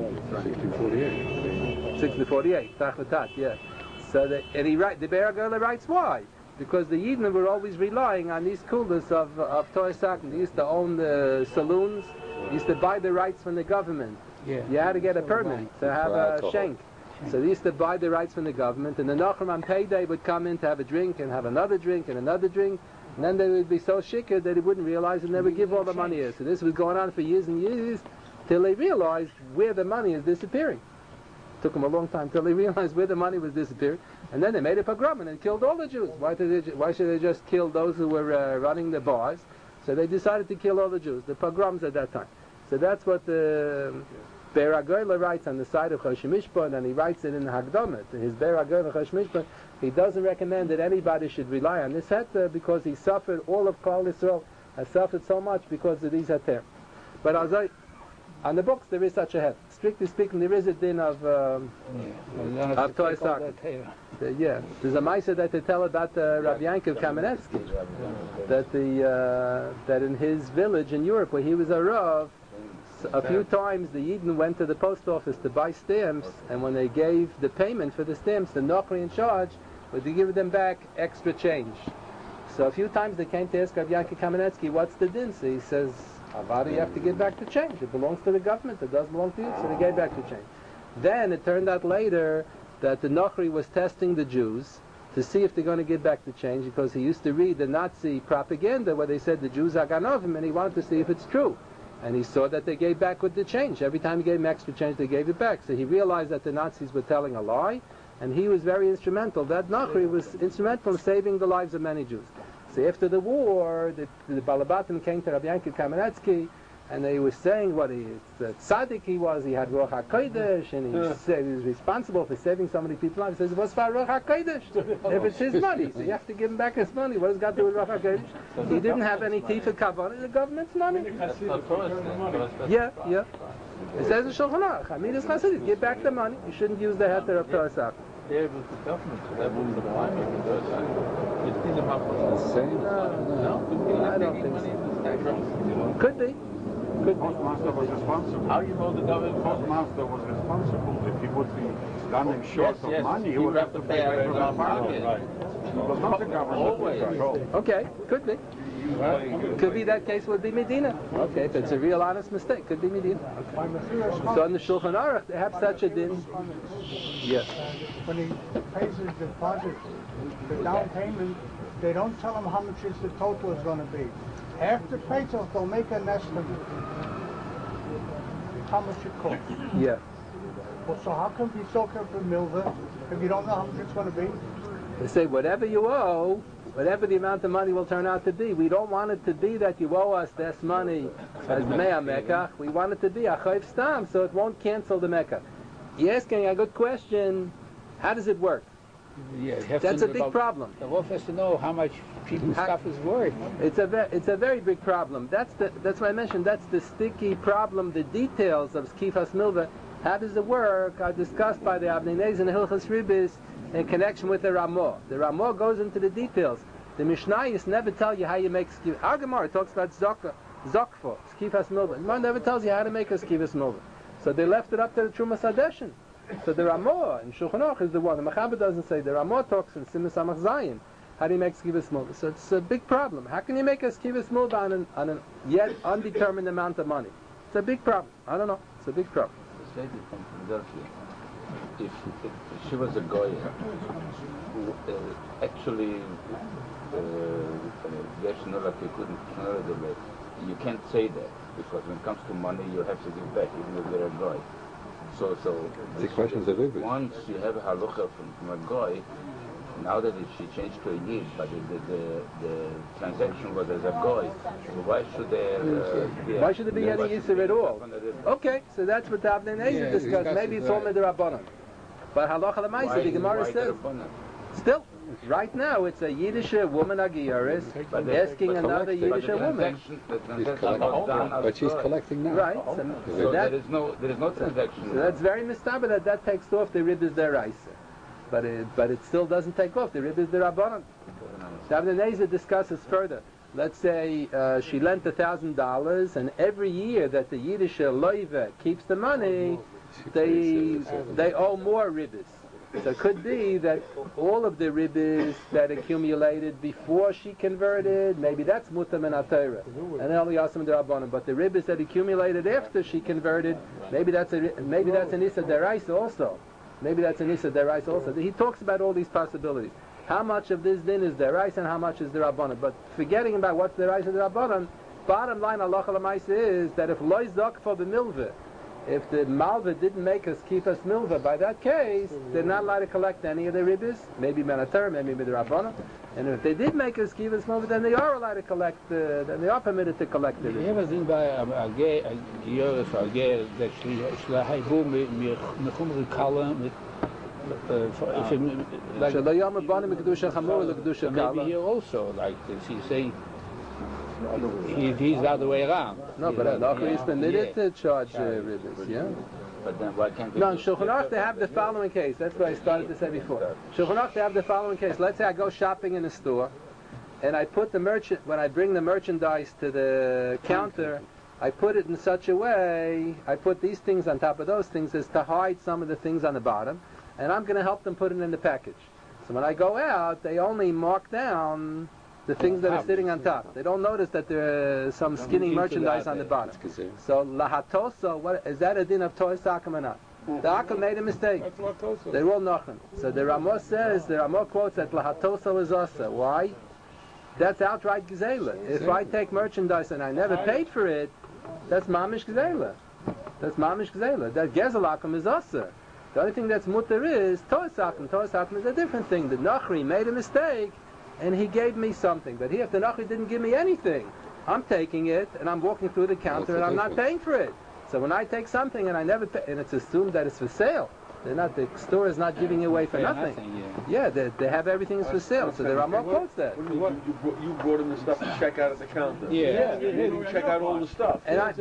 1648. Tachvatat, yeah. So the Ber Agreila writes why? Because the Yidden were always relying on these kulas of Torah Sakim. They used to own the saloons. They used to buy the rights from the government. Yeah. You had to get a permit to have a shank. So they used to buy the rights from the government, and the Nachrim on payday would come in to have a drink and have another drink and another drink, and then they would be so shikar that they wouldn't realize and they would give all the money is. So this was going on for years and years till they realized where the money is disappearing. Took them a long time till they realized where the money was disappearing, and then they made a pogrom and killed all the Jews. Why should they just kill those who were running the bars? So they decided to kill all the Jews, the pogroms at that time. So that's what the Ber Agreila writes on the side of Choshen Mishpat, and he writes it in the Hagdomet. In his Ber Agreila Choshen Mishpat, he doesn't recommend that anybody should rely on this heter because he suffered, all of Klal Yisrael has suffered so much because of these heter. But on the books there is such a heter. Strictly speaking, there is a din of Torah Sakim. Yeah, there's a Maisa that they tell about Rabbi Yankov Kamenetsky, that in his village in Europe where he was a Rav, a few times the Yidden went to the post office to buy stamps, and when they gave the payment for the stamps, the Nochri in charge would give them back extra change. So a few times they came to ask Rabbi Yankov Kamenetsky, what's the din? So he says, Avada, you have to give back the change. It belongs to the government. It doesn't belong to you. So they gave back the change. Then it turned out later that the Nochri was testing the Jews to see if they're going to give back the change, because he used to read the Nazi propaganda where they said the Jews are ganovim, and he wanted to see if it's true. And he saw that they gave back with the change. Every time he gave them extra change, they gave it back. So he realized that the Nazis were telling a lie, and he was very instrumental. That Nochri was instrumental in saving the lives of many Jews. So after the war, the Balabatim came to Rabbi Yankov Kamenetsky, and they were saying what tzaddik he was. He had Ruach HaKodesh, and he said he was responsible for saving so many people's lives. He says, what's for Ruach HaKodesh? If it's his money, so you have to give him back his money. What does it got to do with Ruach HaKodesh? He didn't have any tifa kavanah. The government's money. Yeah. It says in Shulchan Aruch, Hamidus Chasidus, give back the money. You shouldn't use the heter of Torah Sakim. Yeah, it was the government, so that was the money. The same? No, I don't think so. Could be. Postmaster was responsible. How you know the government? Postmaster was responsible. If he would be running short Yes, of yes, money, he he would would have to pay back from the pocket. Right. It was not the government Always. that control. Okay, could be. Could be that case would be Medina. Okay, if it's a real honest mistake, could be Medina. So in the Shulchan Aruch, they have such a din. Yes. When he pays his deposit, the down payment, they don't tell him how much is the total is going to be. After Pesach, they'll make an estimate how much it costs. Yeah. Well, so how come you soak up for milva if you don't know how much it's going to be? They say whatever you owe, whatever the amount of money will turn out to be. We don't want it to be that you owe us this money as Bnei Mekach. We want it to be a chayv stam, so it won't cancel the Mekach. You're asking a good question. How does it work? Yeah, you have That's to a big problem. The Wolf has to know how much people's stuff is worth. It's a very big problem. That's why I mentioned that's the sticky problem. The details of Skifas Milva. How does it work? Are discussed by the Avnei Nezer and Hilchas Ribis in connection with the Ramah. The Ramah goes into the details. The Mishnayos never tell you how you make Skifas. Our Gemara talks about Zokfa, Skifas Milva. The Gemara never tells you how to make a Skifas Milva. So they left it up to the Trumas Hadeshin. So the Ramah in Shulchan Aruch is the one. The Mechaber doesn't say. The Ramah talks in Siman Samach Zayin. How do you make skivas milva? So it's a big problem. How can you make a skivas milva on a yet undetermined amount of money? It's a big problem. I don't know. It's a big problem. This lady from Philadelphia, if she was a goy who actually you can't say that, because when it comes to money you have to give back even if they're a goy. So the question is a little bit. Once you have a halacha from a goy, now that she changed to a yid, but the transaction was as a goy, so why should there why should there be any yisur at all? Okay, so that's what the Avnei Nezer discussed. Maybe it's all midrabanan. But halacha l'maisa, the Gemara says still. Right now, it's a Yiddish woman, a Giyaris, asking another Yiddish woman. But she's collecting now. Right. So there is no transaction. So that's very mistabed that takes off the rib is their Raisa. But it still doesn't take off. The rib is the Rabbanon. The Avnei Nezer discusses further. Let's say she lent $1,000, and every year that the Yiddish loive keeps the money, they owe more ribbis. So it could be that all of the ribbis that accumulated before she converted, maybe that's mutam and atayra, and only asim derabanan. But the ribbis that accumulated after she converted, maybe that's an issa deraisa also. Maybe that's an issa deraisa also. He talks about all these possibilities. How much of this din is deraisa and how much is derabanan? But forgetting about what's deraisa and derabanan, bottom line halacha l'maisa is that if loy zakfa b'milveh, if the malva didn't make us kifas milva, by that case, they're not allowed to collect any of the ribbis, maybe menater, maybe midrabana. And if they did make us kifas milva, then they are allowed to collect, then they are permitted to collect the ribbis. You ever seen by a Giyaris or a Geir that shlahaibu mechumri kala maybe here also, like she's saying, he's the other way around. No, but Anachri is permitted to charge ribbis, yeah? But then why can't they? No, in Shulchan Aruch they have the following case. That's what I started to say before. Shulchan Aruch they have the following case. Let's say I go shopping in a store, and I put when I bring the merchandise to the counter, I put it in such a way, I put these things on top of those things as to hide some of the things on the bottom, and I'm going to help them put it in the package. So when I go out, they only mark down the things that are sitting on top. They don't notice that there's some skinning merchandise on the bottom. So lahatosa, what is that a din of tois akum or not? The akum made a mistake. They're all nachem. So the Ramah quotes that lahatosa is asa. Why? That's outright gezela. If I take merchandise and I never paid for it, that's mamish gezela. That's mamish gezela. That gezel akum is asa. The only thing that's mutter is tois akum. Tois akum is a different thing. The nachri made a mistake, and he gave me something. But here, if the Nachri didn't give me anything, I'm taking it, and I'm walking through the counter, and I'm not paying for it. So when I take something, and I never pay, and it's assumed that it's for sale, They're not. The store is not giving away for nothing. Yeah, they have everything is for sale. So there are more quotes there. You brought in the stuff to check out at the counter. Yeah. You didn't check out all the stuff. And I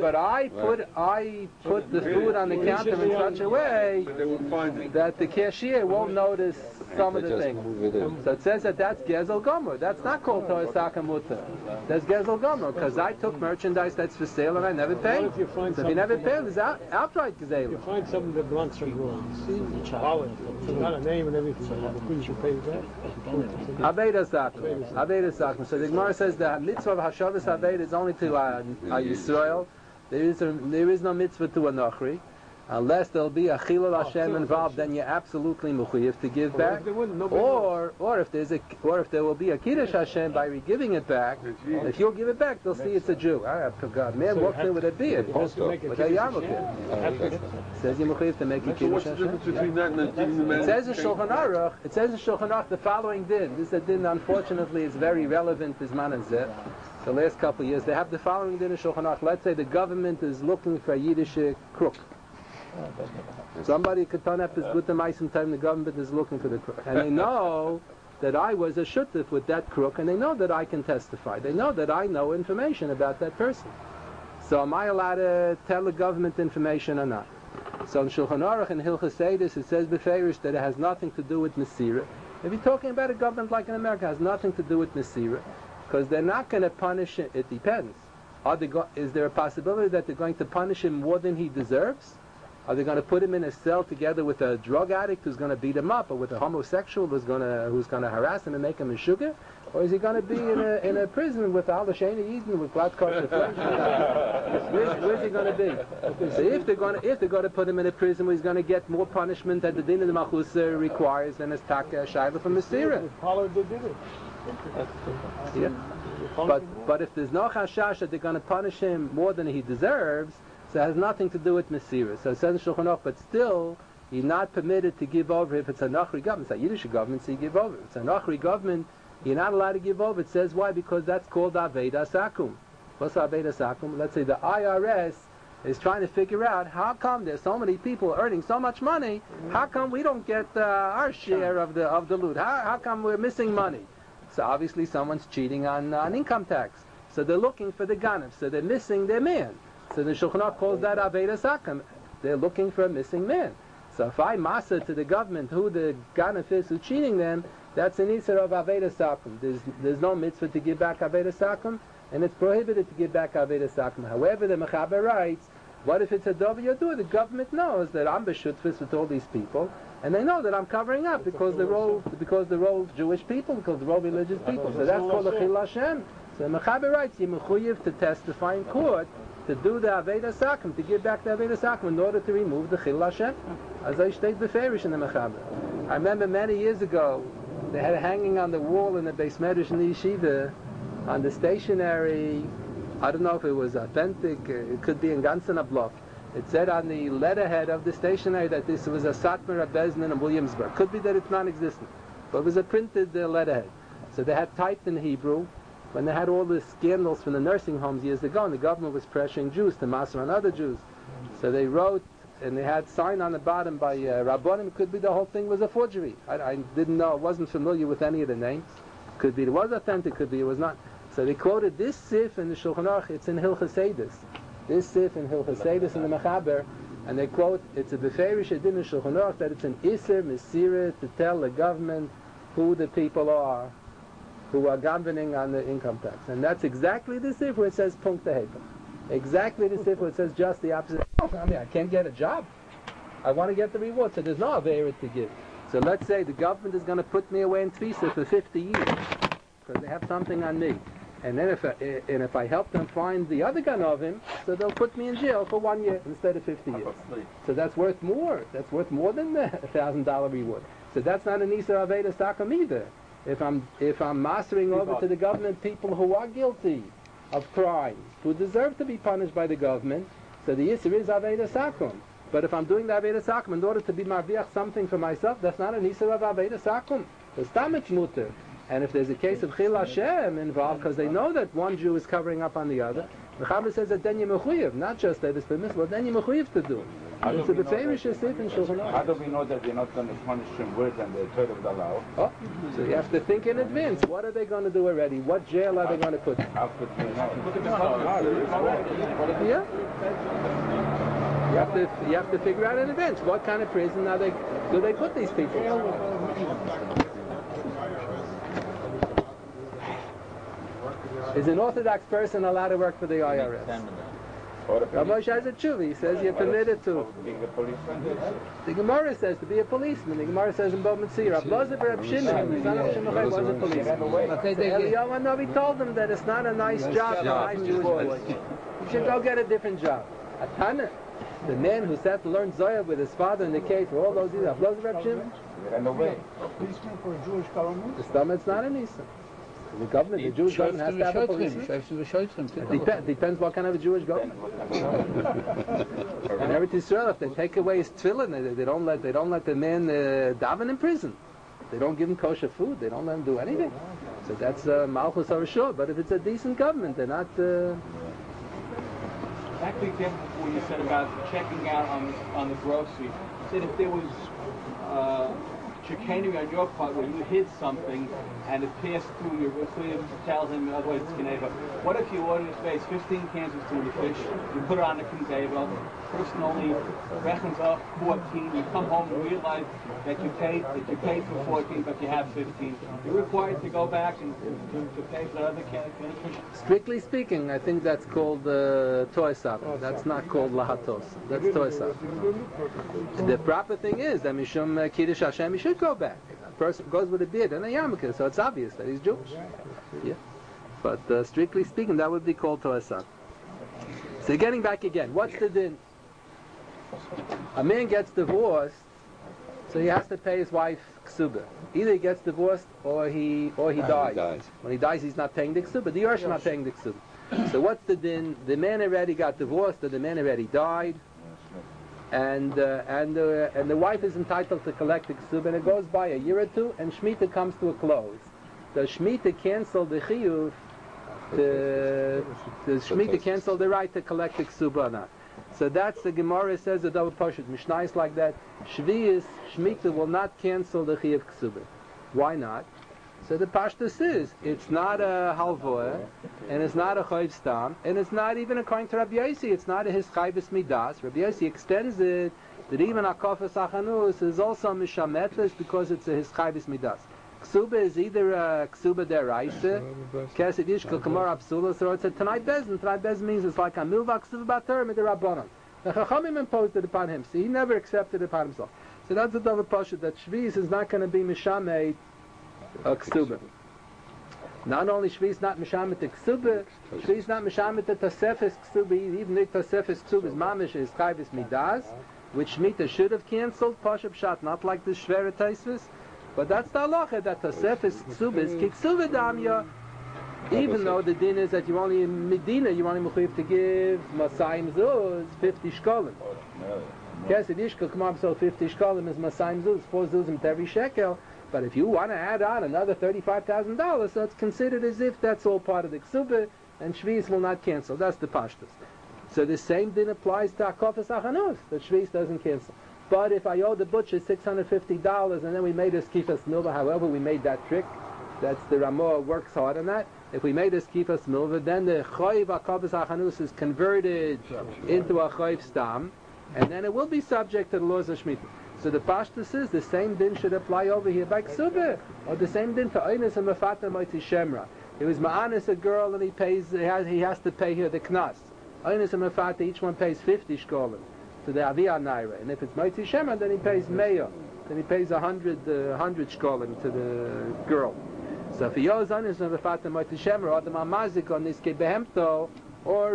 put the food on the counter in such a way They wouldn't find it. that the cashier won't notice some of the Just things. move it in. So it says that that's Gezel Gomer. That's not called Torah Sakamuta. That's Gezel Gomer because I took merchandise that's for sale and I never paid. What if you find So if you never pay, it's outright You Gezel. find something that belongs to you. Wallet, got a name and everything. Couldn't you pay that? Aveda Sakum. So the Gemara says the mitzvah of Hashavas Aveda is only to Yisrael. There is no mitzvah to a Nochri. Unless there'll be a Chilul Hashem involved, then you're absolutely mechuyev to give back. Or if there will be a Kiddush Hashem by giving it back. If you'll give it back, they'll see it's a Jew. God, man, walks in with a beard, with a yarmulke. Says you're mechuyev to make a So Kiddush what's the Hashem. difference between that and giving the man? It says in Shulchan Aruch. The following din. This is a din. Unfortunately, it's very relevant. This man is the last couple of years. They have the following din in Shulchan Aruch. Let's say the government is looking for a Yiddish crook. Somebody could turn up his good and time the government is looking for the crook. And they know that I was a shuttif with that crook, and they know that I can testify. They know that I know information about that person. So am I allowed to tell the government information or not? So in Shulchan Aruch and Hilchos Seidus it says beferish that it has nothing to do with Mesira. If you're talking about a government like in America, it has nothing to do with Mesira, because they're not going to punish him. It depends. Is there a possibility that they're going to punish him more than he deserves? Are they going to put him in a cell together with a drug addict who's going to beat him up, or with a homosexual who's going to harass him and make him a sugar? Or is he going to be in a prison with Al Shani Eden with blood kosher flesh? Where's he going to be? So if they're going to put him in a prison where he's going to get more punishment that the din of the Malchus requires than his taka shayla from Mesira. Pollard did it. Yeah. But if there's no chashash that they're going to punish him more than he deserves, so it has nothing to do with Mesira. So it says in Shulchan Aruch, but still, you're not permitted to give over if it's a Nachri government. It's a Yiddish government, so you give over. If it's a Nachri government, you're not allowed to give over. It says why? Because that's called Aveda Sakum. What's Aveda Sakum? Let's say the IRS is trying to figure out how come there's so many people earning so much money, how come we don't get our share of the loot? How come we're missing money? So obviously someone's cheating on income tax. So they're looking for the ganav. So they're missing their man. So the Shulchan Aruch calls that Aveda Sakum. They're looking for a missing man. So if I masa to the government who the ganav is who's cheating them, that's an Isser of Aveda Sakum. There's no mitzvah to give back Aveda Sakum, and it's prohibited to give back Aveda Sakum. However, the Mechaber writes, what if it's a Dov Yadur? The government knows that I'm b'shutfis with all these people, and they know that I'm covering up because they're all Jewish people, because they're all religious people. So that's called a Chil Hashem. So the Mechaber writes, you're mechuyev to testify in court to do the Aveda Sakum, to give back the Aveda Sakum in order to remove the Chil Hashem. As I state beferish in the Mechaber. I remember many years ago, they had it hanging on the wall in the Beis Medrash in the yeshiva, on the stationery. I don't know if it was authentic. It could be in Gansen block. It said on the letterhead of the stationery that this was a Satmar Bezdin in Williamsburg. Could be that it's non-existent, but it was a printed letterhead. So they had typed in Hebrew. When they had all the scandals from the nursing homes years ago, and the government was pressuring Jews to massacre on other Jews, so they wrote. And they had sign on the bottom by Rabbonim. It could be the whole thing was a forgery. I didn't know. I wasn't familiar with any of the names. Could be it was authentic. Could be it was not. So they quoted this sif in the Shulchan Aruch. It's in Hilchos Seidus. This sif in Hilchos Seidus in the Mechaber, and they quote it's a beferish din in Shulchan Aruch that it's an Isser Mesira to tell the government who the people are who are governing on the income tax, and that's exactly the sif where it says punkt hekel. Exactly the sif where it says just the opposite. I mean, I can't get a job. I want to get the reward, so there's no avera to give. So let's say the government is going to put me away in Tvisa for 50 years because they have something on me. And then if I help them find the other gun of him, so they'll put me in jail for 1 year instead of 50 years. So that's worth more. That's worth more than the $1,000 reward. So that's not an Isser Aveda Sakum either. If I'm mastering over to the government people who are guilty of crimes, who deserve to be punished by the government, so the Yisr is Aveda Sakum. But if I'm doing the Aveda Sakum in order to be marviach something for myself, that's not an Yisr of Aveda Sakum. It's damage mutter. And if there's a case of Chil Hashem involved, because they know that one Jew is covering up on the other, the Mechaber says that then you're mechuyev, not just that it's permissible, then you're mechuyev to do. It's the famous Yosef in Shulchan Aruch. How do we know that they're not going to punish him worse than the third of the law? Oh, so you have to think in advance. What are they going to do already? What jail are they going to put him? How could we know? Yeah. You have to figure out in advance what kind of prison do they put these people? Is an Orthodox person allowed to work for the IRS? Rav Moshe has a tshuva. He says you're permitted to. Being a policeman? The Gemara says to be a policeman. The Gemara says in Bava Metzia, Rav Lozer Reb Shimon, the son of Shimon, was a policeman. Eliyahu Hanavi told him that it's not a nice job for nice Jewish boys. You should go get a different job. A Tana, the man who sat to learn Zohar with his father in the cave for all those years, Rav Lozer Reb Shimon. Ran away. Policeman for a Jewish government? The stomach's not an Isa. The government, the Jewish government has to have a policeman. Depends what kind of a Jewish government. And every Israel, if they take away his tefillin, they don't let the man daven in prison. They don't give him kosher food. They don't let him do anything. So that's malchus harashur. But if it's a decent government, they're not. Back to the example before you said about checking out on the grocery. You said if there was chicanery on your part where you hid something and it passed through your food, tells him otherwise it's Geneva. What if you ordered a space 15 cans of tuna fish, you put it on the conveyor, person only reckons up 14, you come home and realize that you paid for 14 but you have 15. You're required to go back and to pay for the other can of fish? Strictly speaking, I think that's called toisab. That's not called lahatos. That's toisab. The proper thing is that mishum kiddush Hashem, he should go back. A person goes with a beard and a yarmulke, so it's obvious that he's Jewish. Yeah. But strictly speaking, that would be called toisab. So getting back again, what's the din? A man gets divorced, so he has to pay his wife ksuba. Either he gets divorced or he dies. When he dies, he's not paying the ksuba. The Yerush is not paying the ksuba. So what's the din? The man already got divorced, or the man already died, and the wife is entitled to collect the ksuba. And it goes by a year or two, and Shemitah comes to a close. Does Shemitah cancel the chiyuv? Does Shemitah cancel the right to collect the ksuba or not? So that's the Gemara says the double pashut. Mishnah is like that. Shemitah will not cancel the chiyuv ksuba. Why not? So the pashtus is it's not a halvoah, and it's not a chayv stam, and it's not even according to Rabbi Yossi. It's not a his chayvus midas. Rabbi Yossi extends it that even a kofas achanus is also mishametas because it's a his chayvus midas. Ksuba is either a ksuba deraisa, kesed yishkel kamar absulas, or it's a tanai bezin. Tanai bezin means it's like a milva ksuba bater midrabanan. The chachamim imposed it upon him, so he never accepted it upon himself. So that's the double pashut that shvius is not going to be mishameh a ksuba. Not only shvius not mishameh the ksuba, shvius not mishameh the tasefes ksuba. Even the tasefes ksuba is mamish is chayvus midas, which Shemitah should have cancelled. Pashup shot, not like the shvera taisvis. But that's the halacha that Tosefes Ksuba is Kiksuba Damya, even though the din is that you only in Medina, you only mechuyev to give Masayim Zuz 50 shkolim. Yes, it is come up so 50 shkolim is Masayim Zuz, 4 zuzim to every shekel. But if you want to add on another $35,000, so it's considered as if that's all part of the Ksuba, and Shvius will not cancel. That's the pashtus. So the same din applies to Akofas Achanus, that Shvius doesn't cancel. But if I owe the butcher $650 and then we made a skifas milva, however we made that trick, that's the Ramah works hard on that. If we made a skifas milva, then the choiv akavas achanus is converted into a choiv stam, and then it will be subject to the laws of Shemitah. So the pashtus is the same din should apply over here by ksuba, or the same din for Einis and Mefata Moitzi Shemra. It was Ma'anis a girl and he has to pay her the knas. Einis and Mefata, each one pays 50 shkolim to the Aviyah Naira, and if it's Moitzi Shemra, then he pays Meya, then he pays 100 shkolim to the girl. So if he owes Einis and Mefata Moitzi Shemra, or the Mamazik on Niskei Behemto, or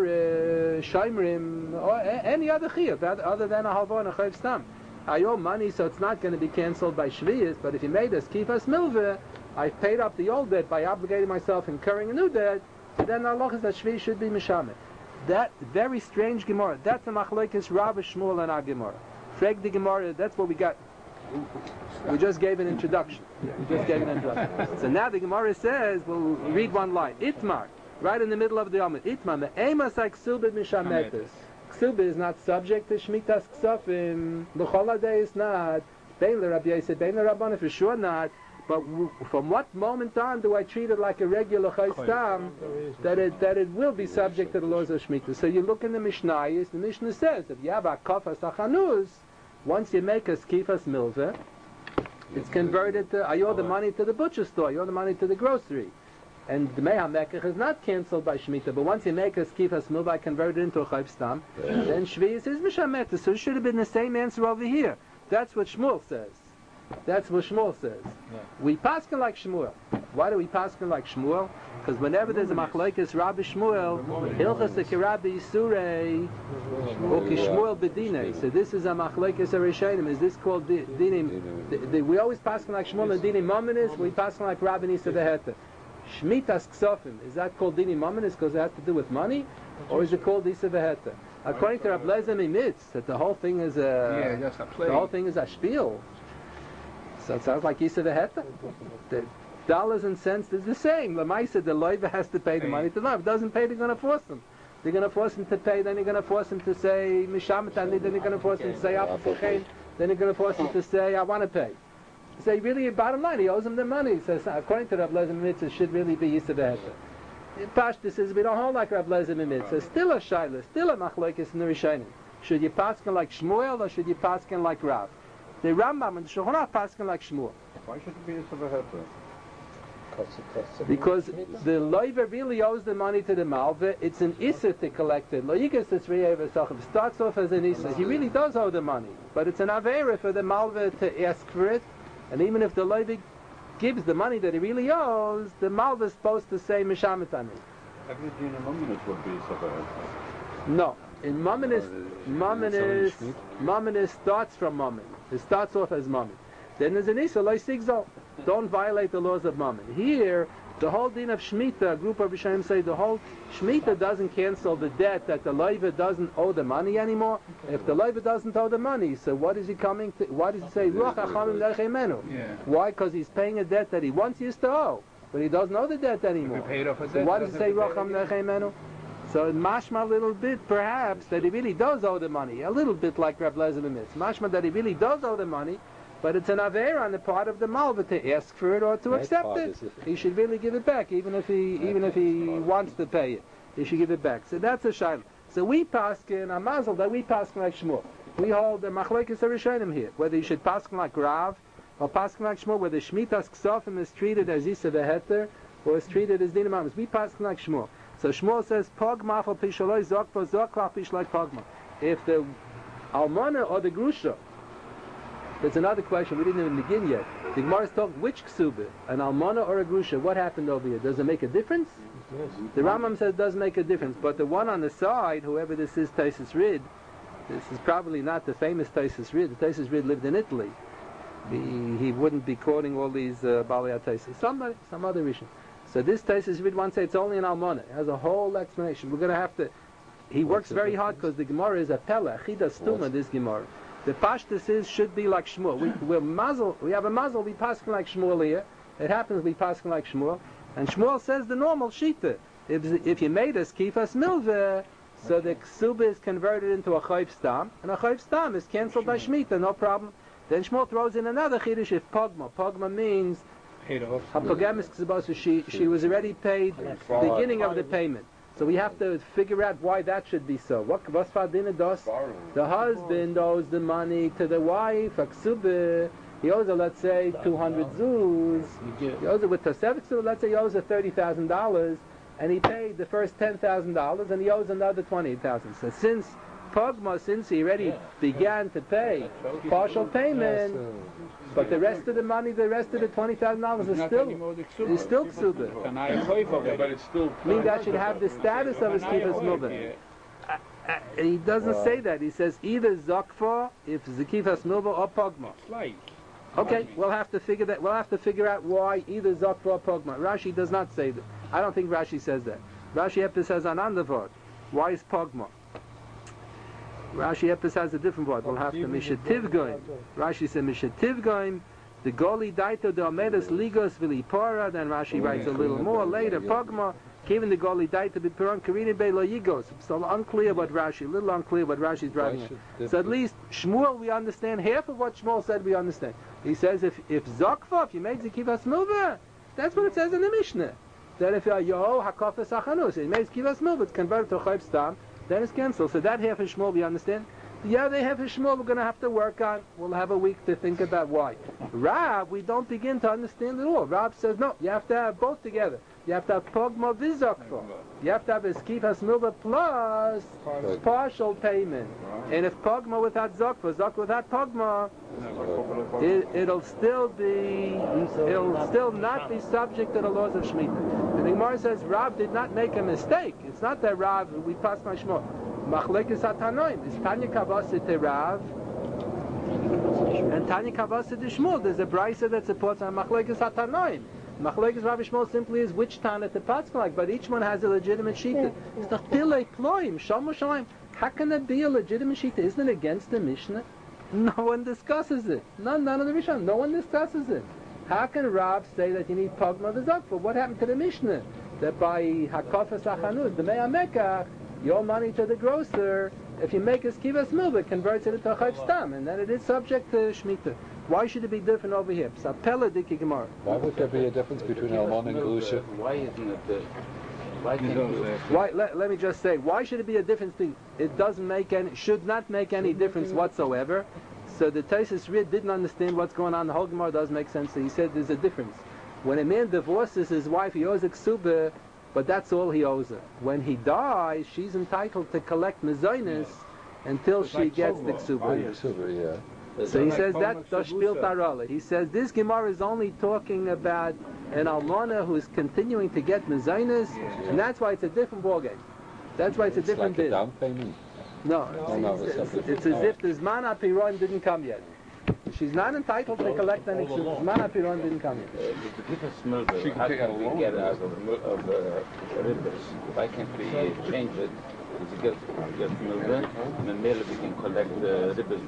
Shaimrim, or any other chiyuv other than a halva and a chayv stam, I owe money, so it's not going to be cancelled by Shvius, but if he made us kifas milveh, I've paid up the old debt by obligating myself incurring a new debt, so then Allah is that Shvius should be mishameh. That very strange Gemara, that's a machlokes Rav Shmuel and our Gemara. Frag the Gemara, that's what we got. We just gave an introduction. So now the Gemara says, we'll read one line. Itmar, right in the middle of the Amud. Itmar, me'emas ha'ksubet mishametes. ksuba is not subject to Shmitas Ksafim. L'chol is not. Bein l'Rabbi Yosef, bein l'Rabbanan, for sure not. But from what moment on do I treat it like a regular chayes tam that it will be subject to the laws of Shemitah? So you look in the Mishnayos, the Mishnah says that you have a kafas achanuz, once you make a skifas milveh, it's converted to, I owe the money to the butcher store, you owe the money to the grocery. And the Meha Mekach is not cancelled by Shemitah, but once you make a skifas milveh, I convert it into a chayes tam, then Shvi'is is mishameta. So it should have been the same answer over here. That's what Shmuel says. That's what Shmuel says. Yeah. We paskin like Shmuel. Why do we paskin like Shmuel? Because whenever there's a machlekes Rabbi Shmuel, Hilchas Rabbi Yisurei, Oki Shmuel Bedinei. So this is a machlekes Rishonim. Is this called dinim? We always paskin like Shmuel and dinim mominis. We paskin like Rabbi Nisa Beheta. Shmitas Ksofim. Is that called dinim mominis because it has to do with money, or is it called Nisa Beheta? According to Rabbi Lezer Mimitz, that the whole thing is a the whole thing is a spiel. So it sounds like Yisa Veheta. The dollars and cents is the same. Lamaisa, the loiva has to pay the money to them. If it doesn't pay, they're going to force them. They're going to force him to pay, then they're going to force him to say, Mishamatani, then they're going to force him to say, Apafuchein, then they're going to force him to say, I want to pay. So really, bottom line, he owes them the money. So according to Rabbi Lezer Mimitz, it should really be Yisa Veheta. Pashtus says, we don't hold like Rabbi Lezer Mimitz. So still a shayla, still a machlokes in the Rishonim. Should you paskin like Shmuel or should you paskin like Rav? The Rambam and the Shulchan Aruch paskin like Shmuel. Why should it be a Savaheta? Because the loiva really owes the money to the malva. It's an issa to collect it. It starts off as an issa. He really does owe the money, but it's an avera for the malva to ask for it. And even if the loiva gives the money that he really owes, the malva is supposed to say mishamatani. Every din in Mominus would be Savaheta. No. In Mominus starts from Momin. It starts off as Momin. Then there's an Issa, Lo Sigzol. Don't violate the laws of Momin. Here, the whole din of Shemitah, a group of Rishonim say the whole Shemitah doesn't cancel the debt that the loiva doesn't owe the money anymore. If the loiva doesn't owe the money, so what is he coming to? Why does he say Ruach Achamim Lechemenu? Why? Because he's paying a debt that he once used to owe, but he doesn't owe the debt anymore. So why does he say Ruach Achamim Lechemenu? So mashma a little bit, perhaps, that he really does owe the money. A little bit like Reb Lezer Mimitz. Mashma that he really does owe the money, but it's an aver on the part of the malva to ask for it or to accept it. He should really give it back, even if he wants to pay it. He should give it back. So that's a shayla. So we paskin a mazel that we paskin like Shmuel. We hold the machlokes Rishonim here, whether you should paskin like Rav or paskin like Shmuel, whether Shmitas Ksofim is treated as Yisa Veheter or is treated as Dinam Amos. We paskin like Shmuel. So Shmuel says, Pogma chol pishaloi zokpa zoklach pishaloi pogma. If the almana or the grusha, that's another question, we didn't even begin yet. The Gemara is talking, which ksuba, an almana or a grusha, what happened over here? Does it make a difference? Yes. The Rambam says it does make a difference, but the one on the side, whoever this is, Taisus Rid, this is probably not the famous Taisus Rid. The Taisus Rid lived in Italy. He wouldn't be quoting all these Balei Taisus. Some other reason. So this Taisus Rid once say it's only an almana. It has a whole explanation. We're going to have to. He works very hard because the Gemara is a pella. Chidas Tuma. This Gemara. The pashtus is should be like Shmuel. We have a mazel. We paskin like Shmuel here. It happens we paskin like Shmuel, and Shmuel says the normal shita. If you made a skifas milveh, so the ksuba is converted into a chayv stam, and a chayv stam is cancelled by Shemitah. No problem. Then Shmuel throws in another chiddush. If pogma. Pogma means. She was already paid the beginning of the payment. So we have to figure out why that should be so. The husband owes the money to the wife, he owes her, let's say, 200 zuz. He owes it with Tosefet, so let's say he owes her $30,000, and he paid the first $10,000, and he owes another $20,000. So since he already began to pay partial payment, but the rest of the money, the rest of the $20,000 is still ksuba. But it's still. I mean, that should have the status of a skifas milveh. He doesn't say that. He says either zakfa, if zakifas milveh, or pogma. Okay, we'll have to figure that. We'll have to figure out why either zakfa or pogma. Rashi does not say that. I don't think Rashi says that. Rashi Epis says anandavod. Why is pogma? Rashi Epis has a different word. We'll have to mishativ goim. Rashi said mishativ goim. The goli daito de omedes ligos vilipora. Then Rashi writes a little more later. Pogma. Kevin the Goli died to be Piran Karina Be Lo Yigos. So unclear what Rashi, a little unclear what Rashi's driving at. So at least Shmuel, we understand half of what Shmuel said. We understand. He says if Zokfa, if you made Zekivas Milva, that's what it says in the Mishnah. That if Yo Hakafas Achanus, it makes Kivas Milva, it's converted to Chayv Stam, then it's cancelled. So that half of Shmuel we understand. The other half of Shmuel we're going to have to work on. We'll have a week to think about why. Rav, we don't begin to understand at all. Rav says no, you have to have both together. You have to have Pogma Vizokfa. You have to have Eskifas Milva plus partial payment. And if Pogma without Zokfa, Zokfa without Pogma, it'll still not be subject to the laws of Shemitah. The Gemara says Rav did not make a mistake. It's not that Rav, we pass my Shmuel. Machlekes HaTanoim. It's Tanya Kavasa to Rav and Tanya Kavasa to Shmuel. There's a brisa that supports on Machlekes HaTanoim. Machlekes Rav Shmuel simply is which Tana to pass like, but each one has a legitimate shita. It's not Pilei Ploim, Shomu Shalim. How can that be a legitimate shita? Isn't it against the Mishnah? No one discusses it. None of the Mishnah. No one discusses it. How can Rav say that you need Pogma V'Zokfa? What happened to the Mishnah? That by Hakafas Achanus, the Mea Mekach, your money to the grocer, if you make a skivas milva, converts it into a chayv stam, and then it is subject to Shemitah. Why should it be different over here? Sapela diki gemara. Why would there be a difference between Almon and Grusha? Why isn't it Let me just say, why should it be a difference? It doesn't make any, should not make any difference whatsoever. So the Taisus Rid didn't understand what's going on. The whole Gemara does make sense. So he said there's a difference. When a man divorces his wife, he owes a ksuba, but that's all he owes her. When he dies, she's entitled to collect mezainis until she gets the ksuba. So he says that does shpil tarala. He says this Gemara is only talking about an almana who's continuing to get mezainis, and that's why it's a different ballgame. That's why it's a different bid. Down payment. No, it's as if the Zman HaPiron didn't come yet. She's not entitled to collect any ksuba. Zman HaPiron didn't come yet. She can take out a loan. Get out of ribbers. Why can't we change it? It's get milva, and then we can collect the ribbers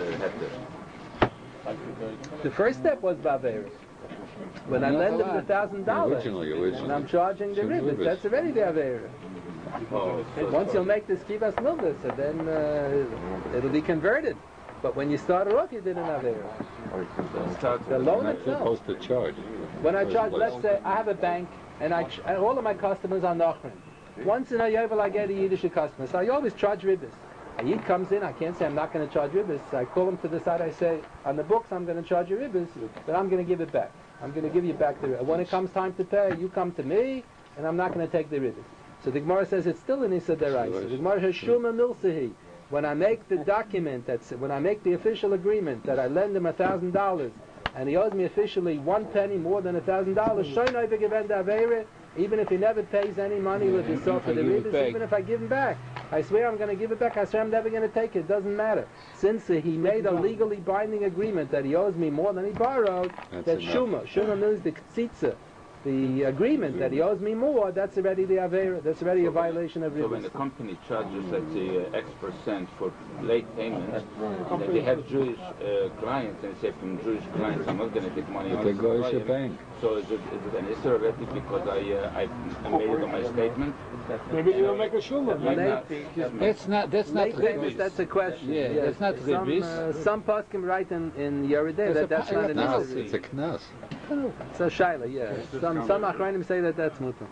The first step was Bavera. When I lend him the $1,000, and I'm charging the ribbers, that's already the Avera. Once you'll make this kivas milva, so then it'll be converted. But when you started off, you didn't have Avera. The loan itself. Supposed to charge. When I charge, let's say I have a bank, and all of my customers are Nachman. Once in a year, I get a Yiddish customer, so I always charge ribbis. A Yid comes in, I can't say I'm not going to charge ribbis. So I call him to the side, I say, on the books I'm going to charge you ribbis, but I'm going to give it back. I'm going to give you back the ribbis. When it comes time to pay, you come to me, and I'm not going to take the ribbis. So the Gemara says it's still an Issa Deraisa. The Gemara says, Shuma Milsahi. When I make the document, when I make the official agreement that I lend him $1,000, and he owes me officially 1 penny more than $1,000, even if he never pays any money with himself for the ribbis, even if I give him back, I swear I'm going to give it back, I swear I'm never going to take it, it doesn't matter. Since he made a legally binding agreement that he owes me more than he borrowed, that's Shuma. Shuma means the Ktsitsa. The agreement that he owes me more, that's already the Avera, that's already a violation of ribbis. So when the company charges, let's say, X% for late payments, and then they have Jewish clients, and they say from Jewish clients, I'm not going to take money out of the bank. So is it an issue already because I made it on my statement? Maybe you don't make a shuma. That's not ribbis. That's a question. Yeah, that's not ribbis. Some poskim write in Yerideh that's not an issue. It's a knas. It's a shaila, yeah. Some achrayim say that that's mutar.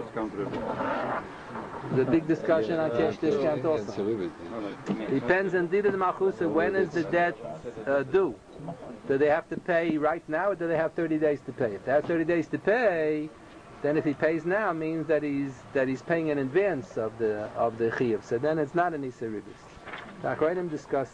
The big discussion on cash discount also. Depends indeed on the machusa. When is the debt due? Do they have to pay right now, or do they have 30 days to pay? If they have 30 days to pay, then if he pays now, means that he's paying in advance of the chiyuv. So then it's not an isa ribis. The achrayim discussed.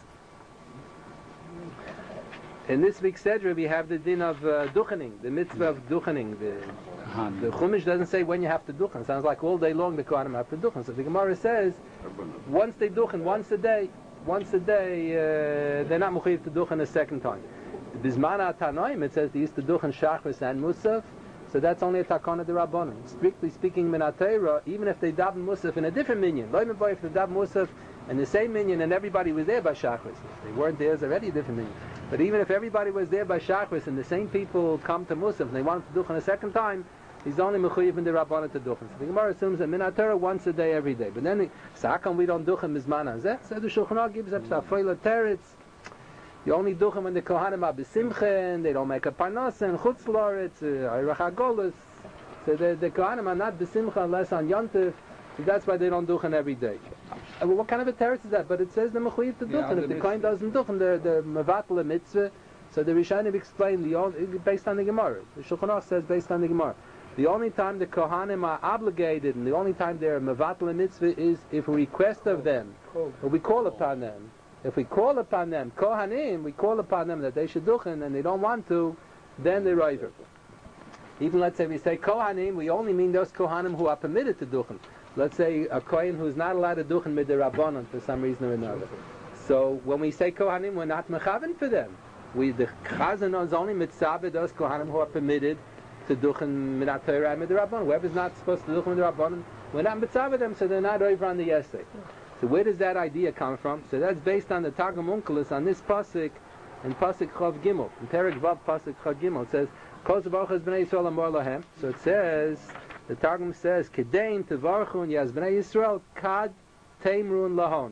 In this week's Sedra, we have the din of duchening, the mitzvah of duchening. The Chumash doesn't say when you have to duchen. It sounds like all day long the Kohanim have to duchen. So the Gemara says, once they duchen, once a day, they're not mechuyev to duchen a second time. Bizman HaTanoim, it says they used to duchen shachris and musaf, so that's only a takana de rabbanon. Strictly speaking, min ha-Torah, even if they daven musaf in a different minyan, lo yimboy if they daven musaf in the same minyan and everybody was there by shachris. If they weren't there, it's already a different minyan. But even if everybody was there by shachris and the same people come to musaf and they want to duchen a second time, he's only mechuyev in the Rabbanan to duchen. So the Gemara assumes that Minat Torah once a day, every day. But then, so how come we don't duchen mizman hazeh? So the Shulchan Aruch gives up Safayla Teretz. You only duchen when the Kohanim are b'simcha, and they don't make a parnasa, and chutz loretz, Eirach HaGolus. So the Kohanim are not b'simcha unless on Yontif. So that's why they don't duchen every day. Well, what kind of a teretz is that? But it says the mechuyev to duchen. If the Kohen doesn't duchen, the mevatel a mitzvah. So the Rishonim explain based on the Gemara. The Shulchan Aruch says based on the Gemara. The only time the Kohanim are obligated, and the only time they're mevatel a mitzvah is if we request of them, or we call upon them. If we call upon them, Kohanim, we call upon them that they should duchen, and they don't want to, then they're over. Even let's say we say Kohanim, we only mean those Kohanim who are permitted to duchen. Let's say a Kohen who's not allowed to duchen with the Rabbanon for some reason or another. So when we say Kohanim, we're not mechaven for them. The Chazan is only mitzvah those Kohanim who are permitted to duchen Minat Torah and with the Rabbanon. Whoever's not supposed to duchen with the Rabbanon, we're not mitzvah them, so they're not over on the essay. So where does that idea come from? So that's based on the Targum Onkelos on this pasuk in pasuk Chav Gimel. In Perek Vav pasuk Chav Gimel it says Kol Zvarchas Bnei Yisrael Amor Lahem. So it says, the Targum says Kedein Tevarchun Yaz Bnei Yisrael Kad Teimrun Lahon.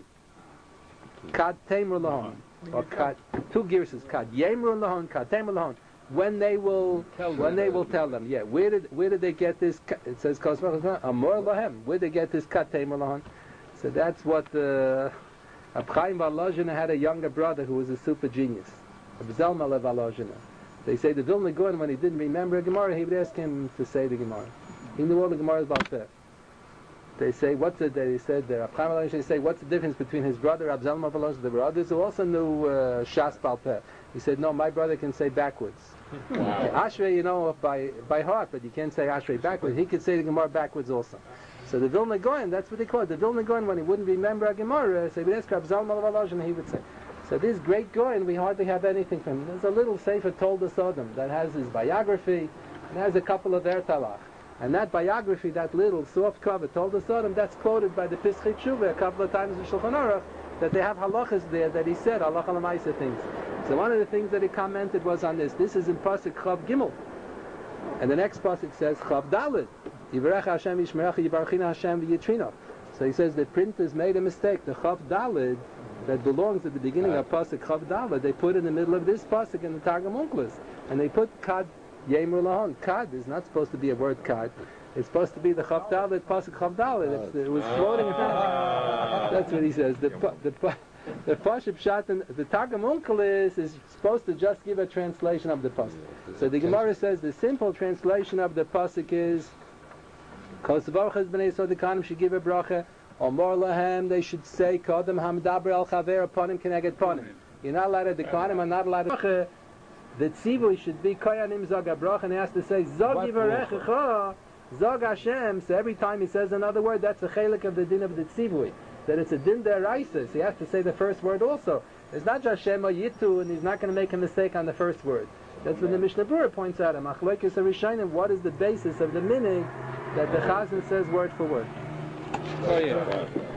Kad Teimrun Lahon. Or Kad, two girses, Kad Yemrun Lahon, Kad Teimrun Lahon. When they will tell them. Yeah, where did they get this? It says Kol Zvarchas Amor Lahem. Where did they get this Kad Teimrun Lahon? So that's what Reb Chaim Volozhin had a younger brother who was a super genius. Reb Zalman Lev Volozhin. They say the Vilna Gaon, when he didn't remember a Gemara, he would ask him to say the Gemara. He knew all the Gemaras about that. They say, they said, Reb Chaim Volozhin, they say, what's the difference between his brother, Reb Zalman Volozhin, the brothers who also knew Shas Baal Peh? He said, no, my brother can say backwards. Wow. Ashrei, you know, by heart, but you can't say Ashrei backwards. He could say the Gemara backwards also. So the Vilna Gaon, that's what they call it. The Vilna Gaon, when he wouldn't remember a Gemara, so he would ask Reb Zalman Lev Volozhin, he would say. So this great Gaon, we hardly have anything from him. There's a little Sefer Toldos Sodom that has his biography, and has a couple of Ertalach. And that biography, that little soft cover, Toldos Sodom, that's quoted by the Pischei Teshuvah a couple of times in Shulchan Aruch, that they have halachas there that he said, halacha l'maisa things. So one of the things that he commented was on this. This is in pasuk Chav Gimel. And the next pasuk says, Chav Daled. Yivarech Hashem Yishmerecha Yivarchina Hashem V'yitrina. So he says the printers made a mistake. The Chav Daled that belongs at the beginning of pasuk Chav Daled, they put in the middle of this pasuk in the Targum Onkelos, and they put Kad Yemru Lahon. Kad is not supposed to be a word Kad. It's supposed to be the Chav Daled pasuk Chav Daled. It was floating. That's what he says. The Pashut Pshat, the Targum Onkelos is supposed to just give a translation of the pasuk. So the Gemara says the simple translation of the pasuk is Kol Zvarchas Bnei Yisrael the Kohanim should give a bracha. Omor lahem, they should say Kodem Hamdaber El Chaver Ponim Keneged Ponim. You're not allowed to, the Kohanim are not allowed to. The tzivui should be Koyanim Zog HaBracha, and he has to say Zog Yivarechecha, Zog Hashem. So every time he says another word, that's a chelik of the din of the tzivui. That it's a din deraisa. So he has to say the first word also. It's not just Shema Yitu, and he's not going to make a mistake on the first word. That's when the Mishnah Berurah points out, Machlokes HaRishonim, what is the basis of the meaning that the Chazan says word for word. Oh yeah.